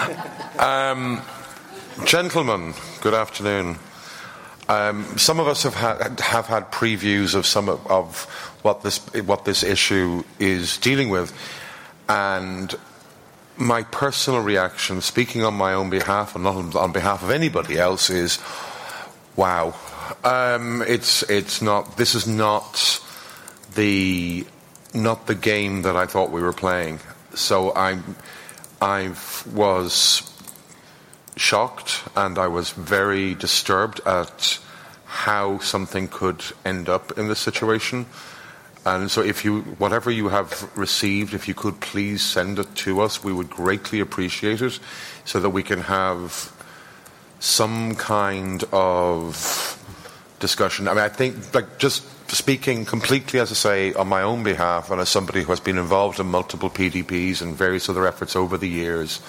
um, gentlemen, good afternoon. Um, some of us have had have had previews of some of, of what this what this issue is dealing with, and my personal reaction, speaking on my own behalf and not on behalf of anybody else, is, wow. Um, it's it's not. This is not the not the game that I thought we were playing. So I I was shocked and I was very disturbed at how something could end up in this situation. And so if you, whatever you have received, if you could please send it to us, we would greatly appreciate it so that we can have some kind of discussion. I mean, I think, like, just speaking completely, as I say, on my own behalf and as somebody who has been involved in multiple P D Ps and various other efforts over the years,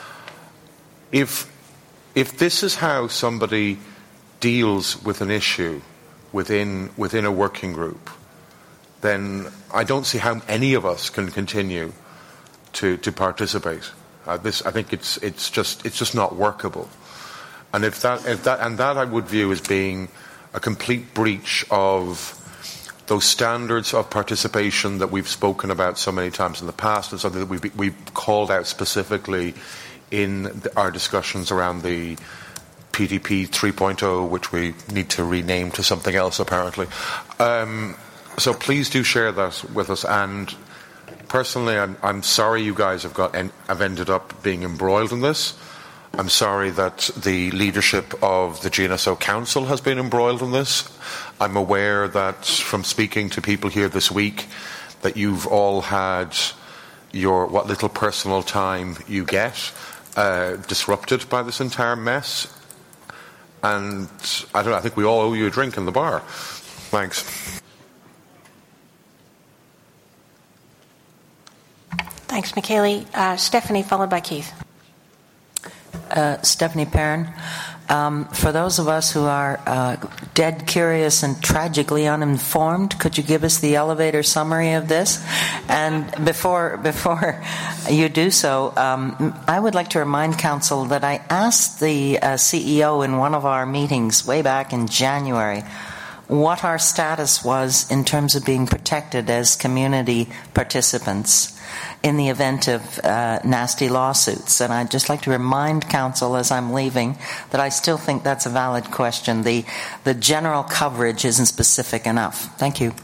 if if this is how somebody deals with an issue within within a working group, then I don't see how any of us can continue to to participate. Uh, this, I think, it's it's just it's just not workable. And if that if that and that I would view as being a complete breach of those standards of participation that we've spoken about so many times in the past, and something that we've we've called out specifically in the, our discussions around the P D P three point oh, which we need to rename to something else apparently. Um, so please do share that with us. And personally, I'm, I'm sorry you guys have got en- have ended up being embroiled in this. I'm sorry that the leadership of the G N S O Council has been embroiled in this. I'm aware that from speaking to people here this week that you've all had your what little personal time you get uh, disrupted by this entire mess. And I don't know, I think we all owe you a drink in the bar. Thanks. Thanks, McHaley. Uh, Stephanie, followed by Keith. Uh, Stephanie Perrin. Um, for those of us who are uh, dead curious and tragically uninformed, could you give us the elevator summary of this? And before before you do so, um, I would like to remind Council that I asked the uh, C E O in one of our meetings way back in January what our status was in terms of being protected as community participants in the event of uh, nasty lawsuits. And I'd just like to remind Council as I'm leaving that I still think that's a valid question. The, the general coverage isn't specific enough. Thank you.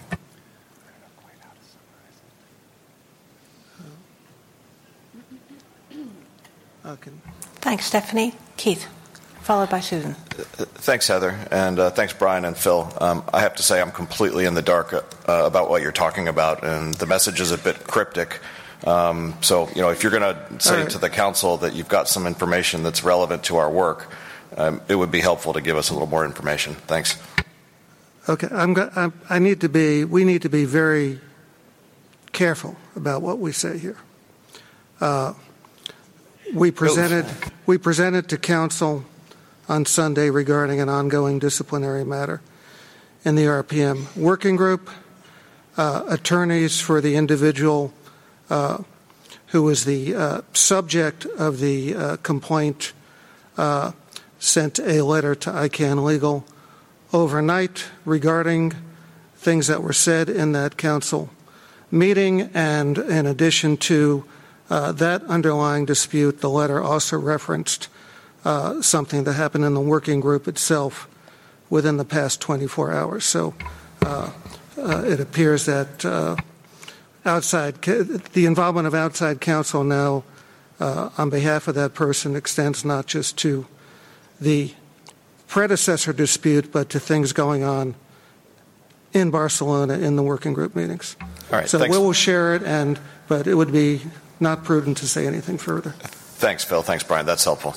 Okay. Thanks, Stephanie. Keith, followed by Susan. Thanks, Heather, and uh, thanks, Brian and Phil. Um, I have to say I'm completely in the dark uh, about what you're talking about, and the message is a bit cryptic. Um, so, you know, if you're going to say right to the Council that you've got some information that's relevant to our work, um, it would be helpful to give us a little more information. Thanks. Okay, I'm go- I'm, I need to be. We need to be very careful about what we say here. Uh, we presented. We presented to Council on Sunday regarding an ongoing disciplinary matter in the R P M working group. Uh, attorneys for the individual uh, who was the uh, subject of the uh, complaint uh, sent a letter to I CANN Legal overnight regarding things that were said in that Council meeting, and in addition to uh, that underlying dispute, the letter also referenced Uh, something that happened in the working group itself within the past twenty-four hours. So uh, uh, it appears that uh, outside the involvement of outside counsel now uh, on behalf of that person extends not just to the predecessor dispute, but to things going on in Barcelona in the working group meetings. All right, so thanks. we will share it, and but it would be not prudent to say anything further. Thanks, Phil. Thanks, Brian. That's helpful.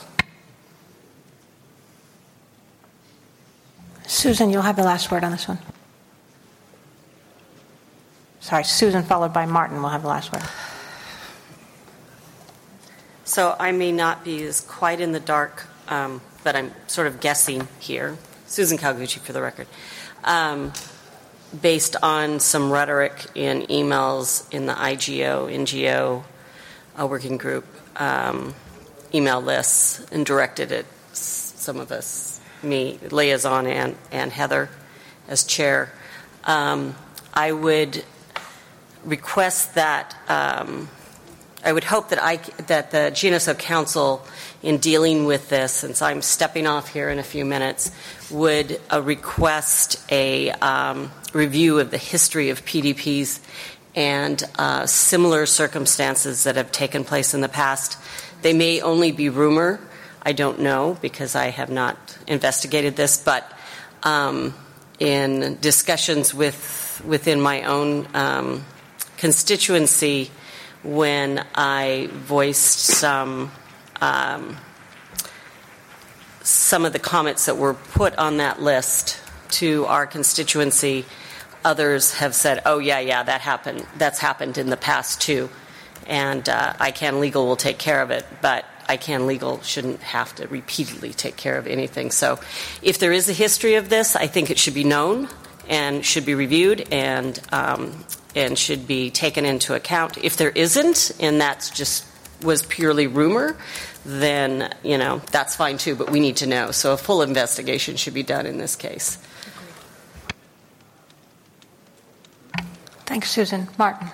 Susan, you'll have the last word on this one. Sorry, Susan followed by Martin will have the last word. So I may not be as quite in the dark, um, but I'm sort of guessing here. Susan Kawaguchi for the record. Um, based on some rhetoric in emails in the I G O, N G O uh, working group um, email lists and directed at some of us, me, liaison, and, and Heather as chair. Um, I would request that um, I would hope that I that the G N S O Council, in dealing with this, since I'm stepping off here in a few minutes, would uh, request a um, review of the history of P D Ps and uh, similar circumstances that have taken place in the past. They may only be rumor. I don't know because I have not investigated this, but um, in discussions with within my own um, constituency, when I voiced some um, some of the comments that were put on that list to our constituency, others have said, "Oh yeah, yeah, that happened. That's happened in the past too," and uh, I C A N Legal will take care of it, but I C A N Legal shouldn't have to repeatedly take care of anything. So, if there is a history of this, I think it should be known and should be reviewed and. Um, and should be taken into account. If there isn't, and that's just was purely rumor, then, you know, that's fine too, but we need to know. So a full investigation should be done in this case. Thanks, Susan. Martin.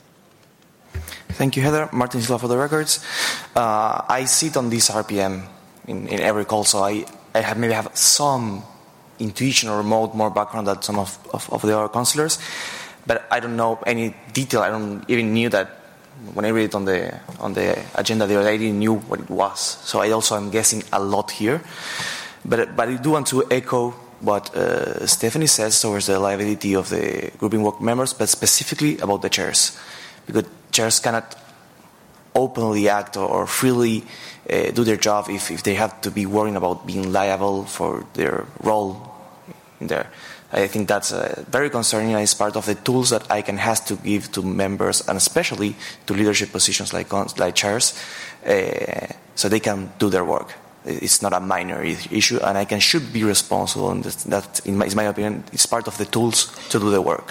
Thank you, Heather. Martin Silva for the records. Uh, I sit on this R P M in, in every call, so I, I have maybe have some intuition or remote more background than some of, of, of the other councillors. But I don't know any detail. I don't even knew that when I read it on the on the agenda there, I didn't knew what it was. So I also am guessing a lot here. But but I do want to echo what uh, Stephanie says towards the liability of the grouping work members, but specifically about the chairs, because chairs cannot openly act or, or freely uh, do their job if, if they have to be worrying about being liable for their role in there. I think that's uh, very concerning, and it's part of the tools that I C A N has to give to members, and especially to leadership positions like like chairs, uh, so they can do their work. It's not a minor issue, and I C A N should be responsible, and that, in my, in my opinion, is part of the tools to do the work.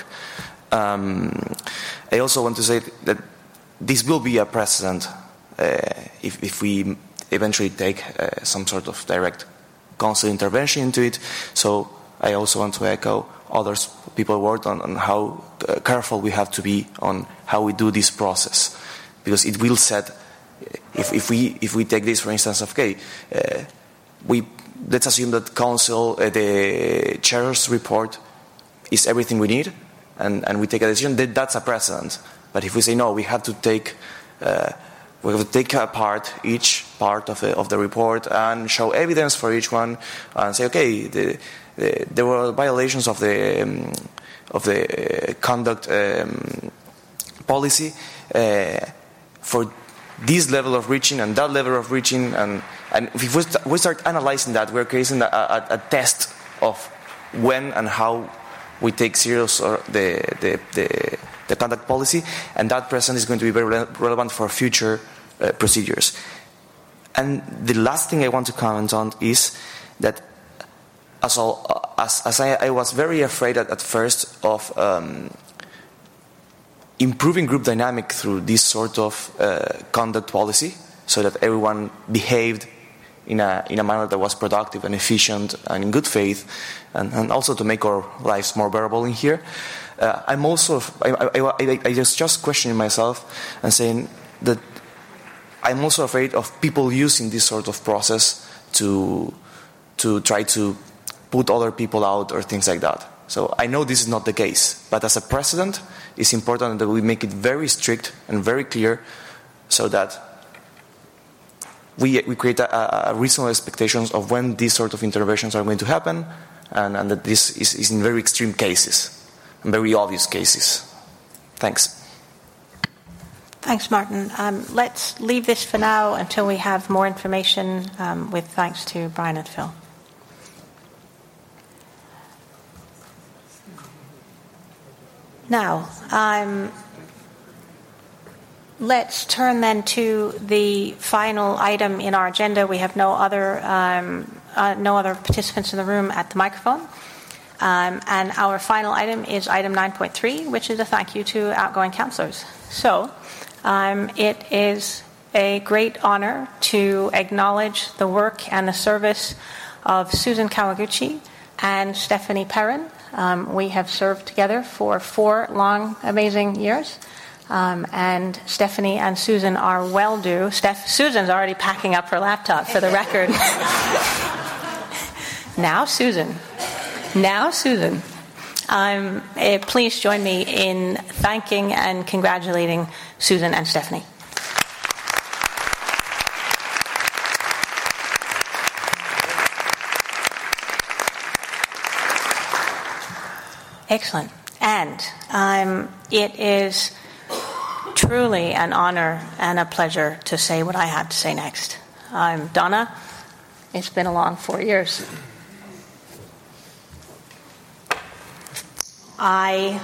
Um, I also want to say that this will be a precedent uh, if, if we eventually take uh, some sort of direct council intervention into it. So I also want to echo others people worked on, on how uh, careful we have to be on how we do this process, because it will set. If, if we if we take this for instance, of okay, uh, we let's assume that council uh, the chair's report is everything we need, and, and we take a decision, that that's a precedent. But if we say no, we have to take uh, we have to take apart each part of the, of the report and show evidence for each one, and say okay. The, Uh, there were violations of the um, of the uh, conduct um, policy uh, for this level of reaching and that level of reaching, and, and if we, st- we start analyzing that, we're creating a, a, a test of when and how we take serious or the, the the the conduct policy, and that precedent is going to be very re- relevant for future uh, procedures. And the last thing I want to comment on is that. As, all, as, as I, I was very afraid at, at first of um, improving group dynamic through this sort of uh, conduct policy, so that everyone behaved in a in a manner that was productive and efficient and in good faith, and, and also to make our lives more bearable in here. Uh, I'm also I, I, I, I just just questioning myself and saying that I'm also afraid of people using this sort of process to to try to put other people out or things like that. So I know this is not the case, but as a precedent, it's important that we make it very strict and very clear, so that we, we create a, a reasonable expectations of when these sort of interventions are going to happen, and, and that this is, is in very extreme cases, and very obvious cases. Thanks. Thanks, Martin. Um, let's leave this for now until we have more information, um, with thanks to Brian and Phil. Now, um, let's turn then to the final item in our agenda. We have no other um, uh, no other participants in the room at the microphone. Um, and our final item is item nine point three, which is a thank you to outgoing councillors. So um, it is a great honour to acknowledge the work and the service of Susan Kawaguchi and Stephanie Perrin. Um, we have served together for four long, amazing years. Um, and Stephanie and Susan are well due. Steph- Susan's already packing up her laptop, for the record. Now, Susan. Now, Susan. Um, eh, please join me in thanking and congratulating Susan and Stephanie. Excellent. And um, it is truly an honor and a pleasure to say what I have to say next. I'm Donna. It's been a long four years. I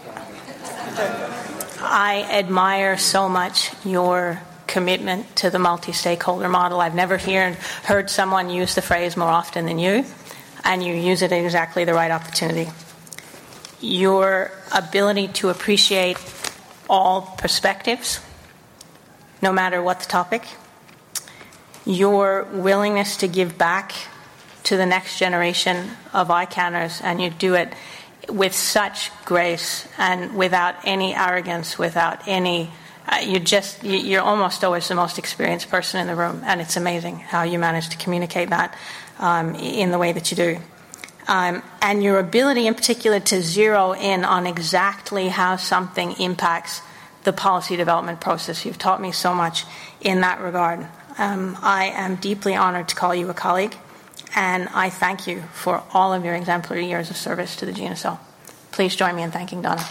I admire so much your commitment to the multi-stakeholder model. I've never hear, heard someone use the phrase more often than you, and you use it at exactly the right opportunity. Your ability to appreciate all perspectives, no matter what the topic, your willingness to give back to the next generation of I CANNers, and you do it with such grace and without any arrogance, without any, uh, you just, you're almost always the most experienced person in the room, and it's amazing how you manage to communicate that um, in the way that you do. Um, and your ability in particular to zero in on exactly how something impacts the policy development process. You've taught me so much in that regard. Um, I am deeply honored to call you a colleague, and I thank you for all of your exemplary years of service to the G N S O. Please join me in thanking Donna.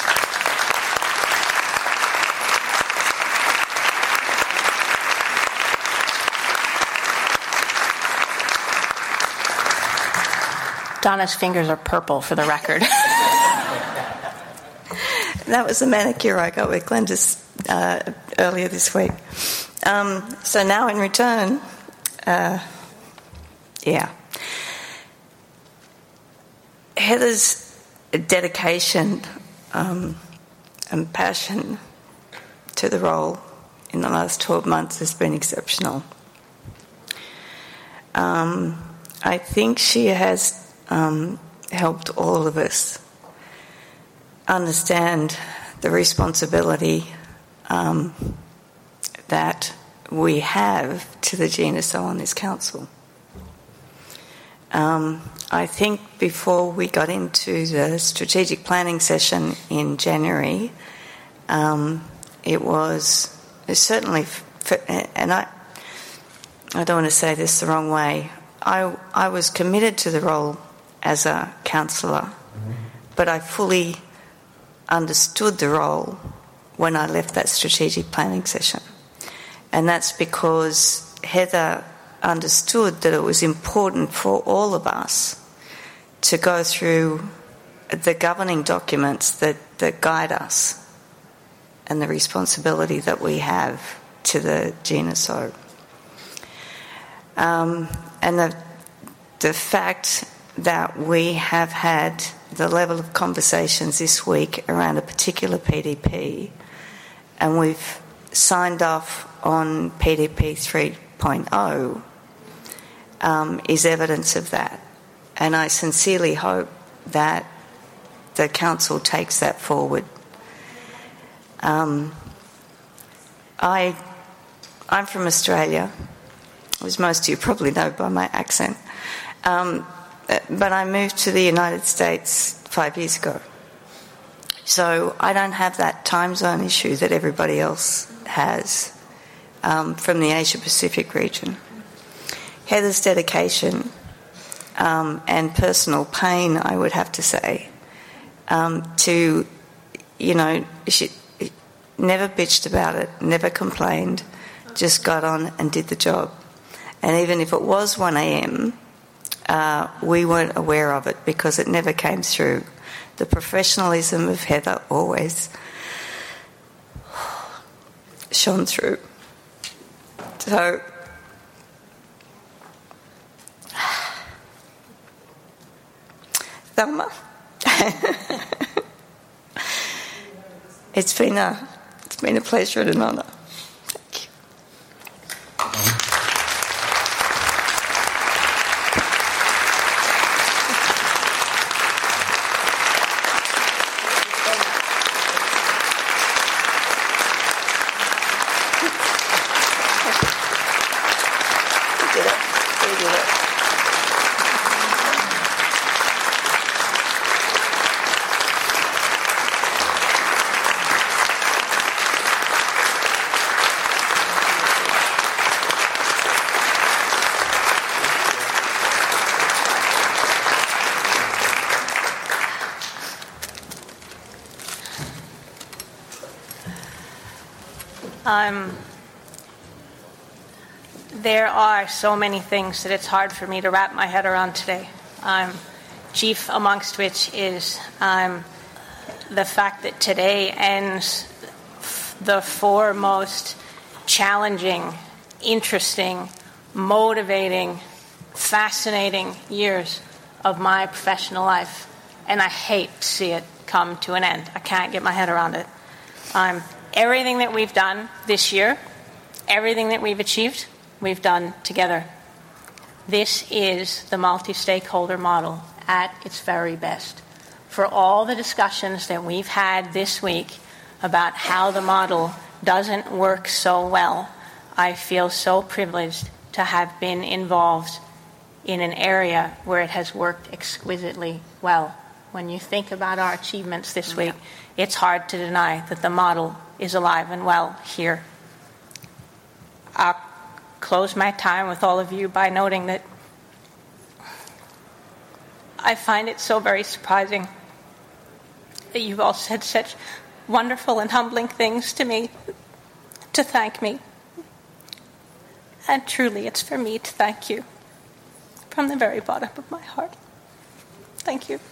Donna's fingers are purple, for the record. That was the manicure I got with Glenda's uh, earlier this week. Um, so now in return, uh, yeah. Heather's dedication um, and passion to the role in the last twelve months has been exceptional. Um, I think she has um, helped all of us understand the responsibility um, that we have to the G N S O on this council. Um, I think before we got into the strategic planning session in January, um, it was it certainly, and I, I don't want to say this the wrong way, I, I was committed to the role as a councillor, but I fully understood the role when I left that strategic planning session. And that's because Heather understood that it was important for all of us to go through the governing documents that, that guide us and the responsibility that we have to the G N S O. Um, and the, the fact that we have had the level of conversations this week around a particular P D P, and we've signed off on P D P three point oh, um, is evidence of that. And I sincerely hope that the council takes that forward. Um, I, I'm from Australia, as most of you probably know by my accent. Um, but I moved to the United States five years ago. So I don't have that time zone issue that everybody else has. um, from the Asia Pacific region. Heather's dedication um, and personal pain, I would have to say, um, to, you know, she never bitched about it, never complained, just got on and did the job. And even if it was one a.m., uh, we weren't aware of it because it never came through. The professionalism of Heather always shone through. So, Thelma, it's been a it's been a pleasure and an honour. Thank you. We did it. We did it. Um, there are so many things that it's hard for me to wrap my head around today. Um, chief amongst which is um, the fact that today ends the four most challenging, interesting, motivating, fascinating years of my professional life. And I hate to see it come to an end. I can't get my head around it. Um, Everything that we've done this year, everything that we've achieved, we've done together. This is the multi-stakeholder model at its very best. For all the discussions that we've had this week about how the model doesn't work so well, I feel so privileged to have been involved in an area where it has worked exquisitely well. When you think about our achievements this week, it's hard to deny that the model is alive and well here. I'll close my time with all of you by noting that I find it so very surprising that you've all said such wonderful and humbling things to me to thank me. And truly, it's for me to thank you from the very bottom of my heart. Thank you.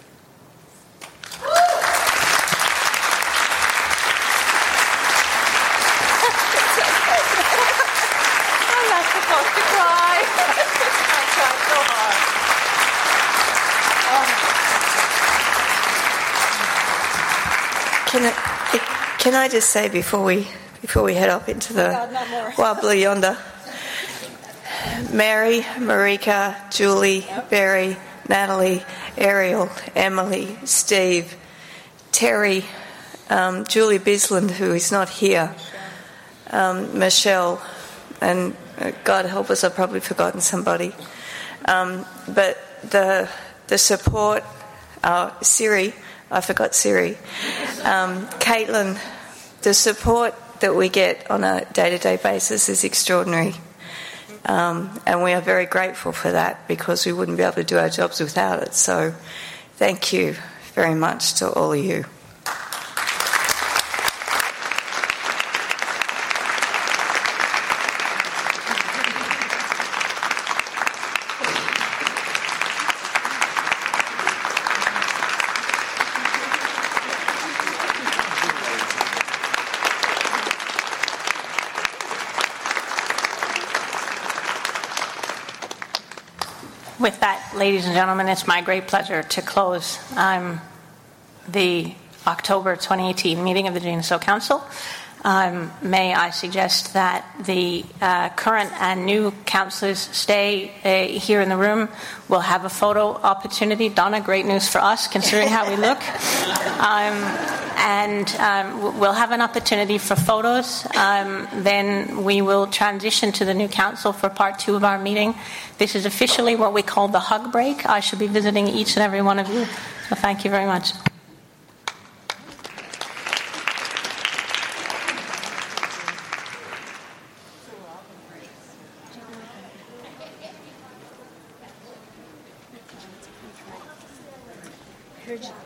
Can I, can I just say before we before we head up into the God, not more. wild blue yonder, Mary, Marika, Julie, yep. Barry, Natalie, Ariel, Emily, Steve, Terry, um, Julie Bisland, who is not here, um, Michelle, and uh, God help us, I've probably forgotten somebody. Um, but the the support, uh, Siri, I forgot Siri, um, Caitlin, the support that we get on a day-to-day basis is extraordinary. Um, and we are very grateful for that because we wouldn't be able to do our jobs without it. So thank you very much to all of you. With that, ladies and gentlemen, it's my great pleasure to close um, the October twenty eighteen meeting of the G N S O Council. Um, may I suggest that the uh, current and new councillors stay uh, here in the room. We'll have a photo opportunity. Donna, great news for us, considering how we look. Um, and um, we'll have an opportunity for photos. Um, then we will transition to the new council for part two of our meeting. This is officially what we call the hug break. I shall be visiting each and every one of you. So thank you very much. Mr. Ch-